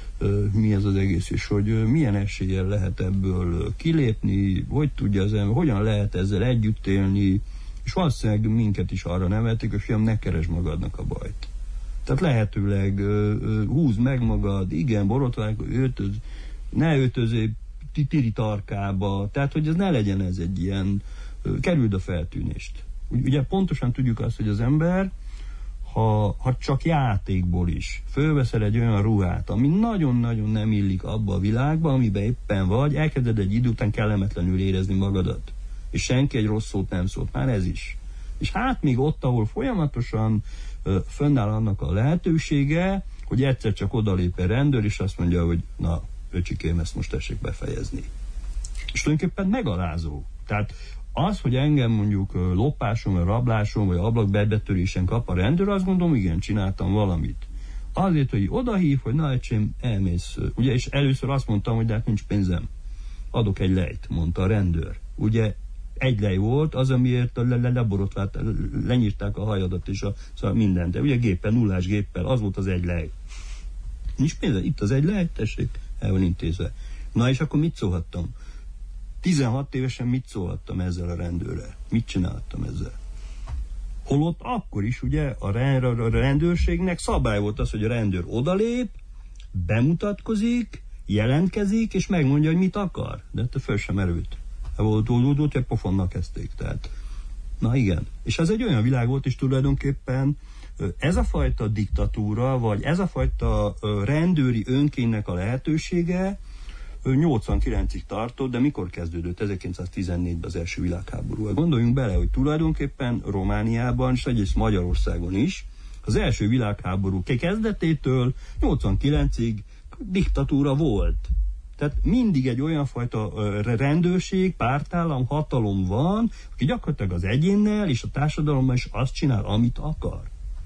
B: mi ez az egész, és hogy milyen eséllyel lehet ebből kilépni, hogy tudja az ember, hogyan lehet ezzel együtt élni, és valószínűleg minket is arra nevelték, hogy fiam, ne keresd magadnak a bajt. Tehát lehetőleg húzd meg magad, igen, borotválj, ötöz, ne ötözé tiri tarkába, tehát hogy ez ne legyen ez egy ilyen, kerüld a feltűnést. Ugye pontosan tudjuk azt, hogy az ember Ha, ha csak játékból is fölveszel egy olyan ruhát, ami nagyon-nagyon nem illik abba a világba, amiben éppen vagy, elkezded egy idő után kellemetlenül érezni magadat. És senki egy rossz szót nem szólt, már ez is. És hát még ott, ahol folyamatosan ö, fönnáll annak a lehetősége, hogy egyszer csak odalép egy rendőr, és azt mondja, hogy na, öcsikém, ezt most tessék befejezni. És tulajdonképpen megalázó. Tehát az, hogy engem mondjuk lopáson, vagy rabláson, vagy ablakbetörésen kap a rendőr, azt gondolom, igen, csináltam valamit. Azért, hogy odahív, hogy na, egysém, elmész. Ugye, és először azt mondtam, hogy de hát nincs pénzem. Adok egy lejt, mondta a rendőr. Ugye, egy lej volt, az, amiért le, le, leborotvált, lenyírták a hajadat, és a, szóval mindent. De ugye géppel, nullás géppel, az volt az egy lej. Nincs pénzem? Itt az egy lej, tessék, el van intézve. Na, és akkor mit szólhattam? tizenhat évesen mit szólhattam ezzel a rendőrrel? Mit csináltam ezzel? Holott akkor is ugye a rendőrségnek szabály volt az, hogy a rendőr odalép, bemutatkozik, jelentkezik, és megmondja, hogy mit akar. De te föl sem erőt. Volt oldódott, hogy pofonnak kezdték. Tehát, na igen. És ez egy olyan világ volt is tulajdonképpen, ez a fajta diktatúra, vagy ez a fajta rendőri önkénynek a lehetősége, nyolcvankilencig tartott, de mikor kezdődött? ezerkilencszáztizennégyben az első világháború. Gondoljunk bele, hogy tulajdonképpen Romániában, és egész Magyarországon is az első világháború kezdetétől nyolcvankilencig diktatúra volt. Tehát mindig egy olyan fajta rendőrség, pártállam, hatalom van, aki gyakorlatilag az egyénnel és a társadalomban is azt csinál, amit akar.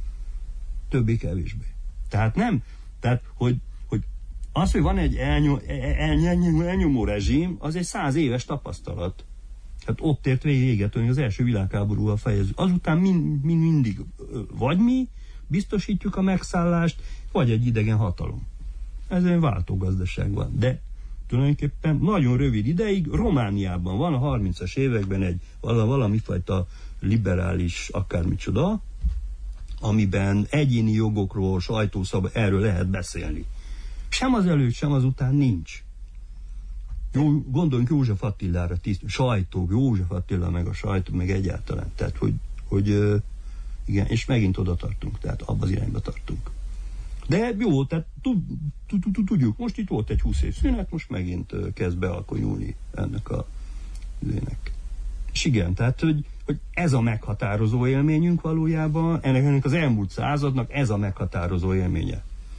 B: Többé-kevésbé. Tehát nem, tehát, hogy az, hogy van egy elnyom, elnyom, elnyomó rezsim, az egy száz éves tapasztalat. Hát ott ért véget, hogy az első világháborúval fejezzük. Azután mind, mind, mindig vagy mi biztosítjuk a megszállást, vagy egy idegen hatalom. Ez egy váltógazdaság van. De tulajdonképpen nagyon rövid ideig Romániában van a harmincas években egy valamifajta liberális akármicsoda, amiben egyéni jogokról, sajtószabad, erről lehet beszélni. Sem az előtt, sem az után nincs. Jó, gondoljunk József Attilára, tiszt, sajtó, József Attila, meg a sajtó, meg egyáltalán. Tehát, hogy, hogy igen, és megint oda tartunk, tehát abba az irányba tartunk. De jó, tehát tudjuk, most itt volt egy húsz év szünet, most megint kezd bealkonyulni ennek a időnek. És igen, tehát, hogy, hogy ez a meghatározó élményünk valójában, ennek, ennek az elmúlt századnak ez a meghatározó élménye.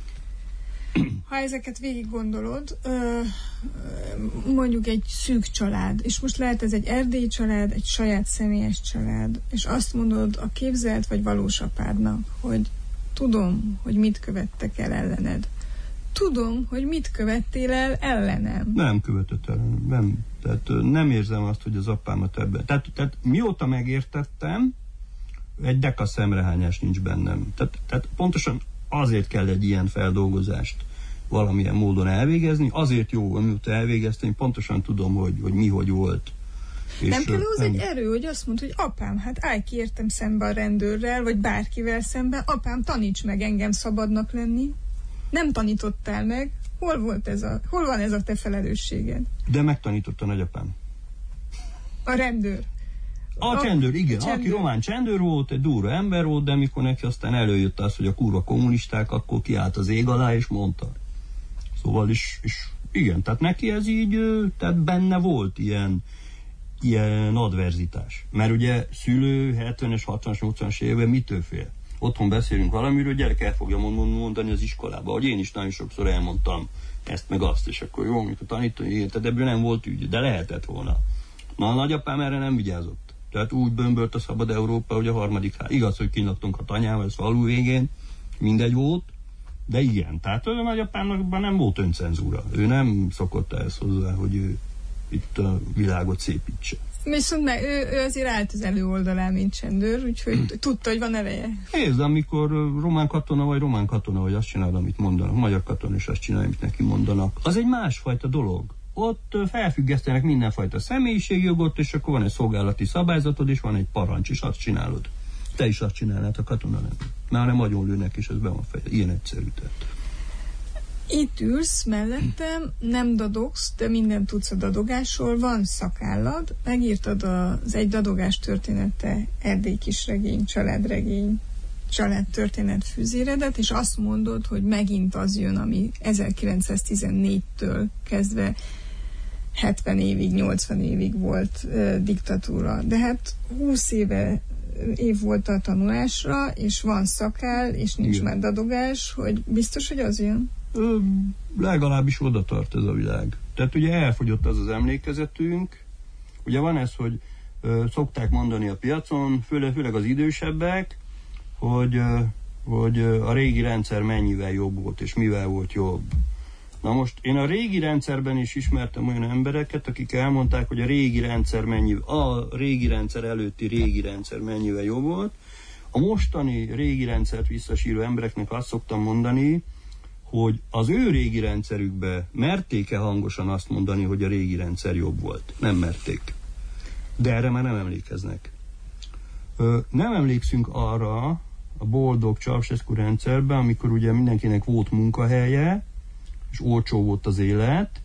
A: Ha ezeket végig gondolod, mondjuk egy szűk család, és most lehet ez egy erdélyi család, egy saját személyes család, és azt mondod a képzelt vagy valós apádnak, hogy tudom, hogy mit követtek el ellened. Tudom, hogy mit követtél el ellenem.
B: Nem követett el, nem. Tehát nem érzem azt, hogy az apámat ebben. Tehát, tehát mióta megértettem, egy deka szemrehányás nincs bennem. Tehát, tehát pontosan azért kell egy ilyen feldolgozást valamilyen módon elvégezni, azért jó, amióta elvégeztem, pontosan tudom, hogy, hogy mi, hogy volt.
A: És nem kell hozzá egy erő, hogy azt mondd, hogy apám, hát állj ki értem szembe a rendőrrel, vagy bárkivel szembe, apám, taníts meg engem szabadnak lenni. Nem tanítottál meg. Hol volt ez a, hol van ez a te felelősséged?
B: De megtanította nagyapám.
A: A rendőr.
B: A, a csendőr, igen. Csendőr. Aki román csendőr volt, egy durva ember volt, de mikor neki aztán előjött az, hogy a kurva kommunisták, akkor kiállt az ég alá, és mondta. Szóval is, is igen, tehát neki ez így, tehát benne volt ilyen, ilyen adverzitás. Mert ugye szülő hetvenes, hatvanas, nyolcvanas évben mitől fél? Otthon beszélünk valamiről, gyerek el fogja mondani az iskolába, hogy én is nagyon sokszor elmondtam ezt meg azt, és akkor jó, amikor tanítani, igen, tehát ebből nem volt ügy, de lehetett volna. Na, a nagyapám erre nem vigyázott. Tehát úgy bömbölt a szabad Európa, hogy a harmadik ház. Igaz, hogy kinaktunk a tanyával, ez falu végén, mindegy volt, de igen. Tehát a nagyapámnak nem volt öncenzúra. Ő nem szokott ehhez hozzá, hogy ő itt a világot szépítse.
A: Viszont meg, ő, ő azért állt az előoldalán, mint csendőr, úgyhogy hmm. tudta, hogy van ereje.
B: Nézd, amikor román katona vagy román katona, vagy azt csinálod, amit mondanak, magyar katona is azt csinálja, amit neki mondanak, az egy másfajta dolog. Ott felfüggesztenek mindenfajta személyiségjogot, és akkor van egy szolgálati szabályzatod, és van egy parancs, és azt csinálod. Te is azt csinálnád, a katona nem. Már nem agyonlőnek, és ez be van feje. Ilyen egyszerű tett.
A: Itt ülsz mellettem, nem dadogsz, de mindent tudsz a dadogásról, van szakállad, megírtad az Egy dadogás története, erdélyi kisregény, családregény, családtörténet fűzéredet, és azt mondod, hogy megint az jön, ami ezerkilencszáztizennégytől kezdve hetven évig, nyolcvan évig volt uh, diktatúra. De hát húsz éve év volt a tanulásra, és van szakáll, és nincs igen. már dadogás, hogy biztos, hogy az jön?
B: Ö, legalábbis oda tart ez a világ. Tehát ugye elfogyott az az emlékezetünk. Ugye van ez, hogy ö, szokták mondani a piacon, főleg, főleg az idősebbek, hogy, ö, hogy ö, a régi rendszer mennyivel jobb volt, és mivel volt jobb. Na most én a régi rendszerben is ismertem olyan embereket, akik elmondták, hogy a régi rendszer mennyivel, a régi rendszer előtti régi rendszer mennyivel jobb volt. A mostani régi rendszert visszasíró embereknek azt szoktam mondani, hogy az ő régi rendszerükbe merték-e hangosan azt mondani, hogy a régi rendszer jobb volt? Nem merték. De erre már nem emlékeznek. Ö, nem emlékszünk arra a boldog Ceausescu rendszerben, amikor ugye mindenkinek volt munkahelye, és olcsó volt az élet,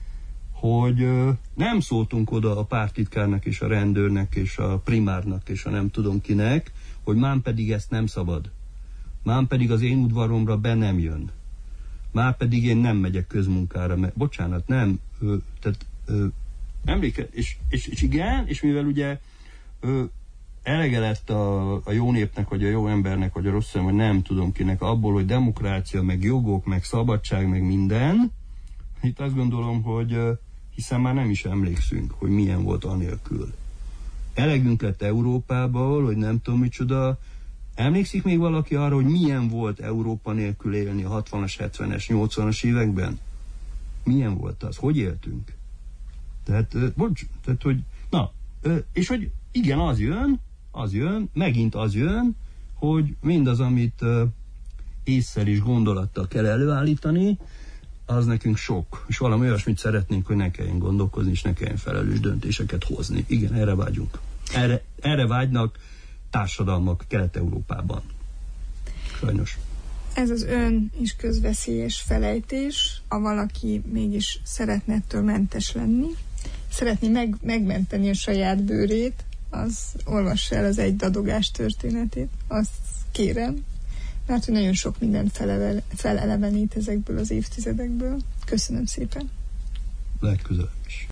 B: hogy ö, nem szóltunk oda a pártitkárnak és a rendőrnek és a primárnak és a nem tudom kinek, hogy mám pedig ezt nem szabad. Mám pedig az én udvaromra be nem jön. Már pedig én nem megyek közmunkára, mert bocsánat, nem, ö, tehát ö, emléke, és, és, és igen, és mivel ugye ö, elege lett a, a jó népnek, vagy a jó embernek, vagy a rossz ember, vagy nem tudom kinek, abból, hogy demokrácia, meg jogok, meg szabadság, meg minden, itt azt gondolom, hogy ö, hiszen már nem is emlékszünk, hogy milyen volt anélkül. Elegünk lett Európából, hogy nem tudom micsoda. Emlékszik még valaki arra, hogy milyen volt Európa nélkül élni a hatvanas, hetvenes, nyolcvanas években? Milyen volt az? Hogy éltünk? Tehát, bocs, tehát, hogy, na, és hogy igen, az jön, az jön, megint az jön, hogy mindaz, amit ésszel és gondolattal kell előállítani, az nekünk sok, és valami olyasmit szeretnénk, hogy ne kelljen gondolkozni, és ne kelljen felelős döntéseket hozni. Igen, erre vágyunk. Erre, erre vágynak társadalmak Kelet-Európában. Sajnos.
A: Ez az ön is közveszélyes felejtés, ha valaki mégis szeretne ettől mentes lenni, szeretné meg, megmenteni a saját bőrét, az olvassa el az Egy dadogás történetét, azt kérem, mert hogy nagyon sok mindent felelevenít ezekből az évtizedekből. Köszönöm szépen.
B: Legközelebb is.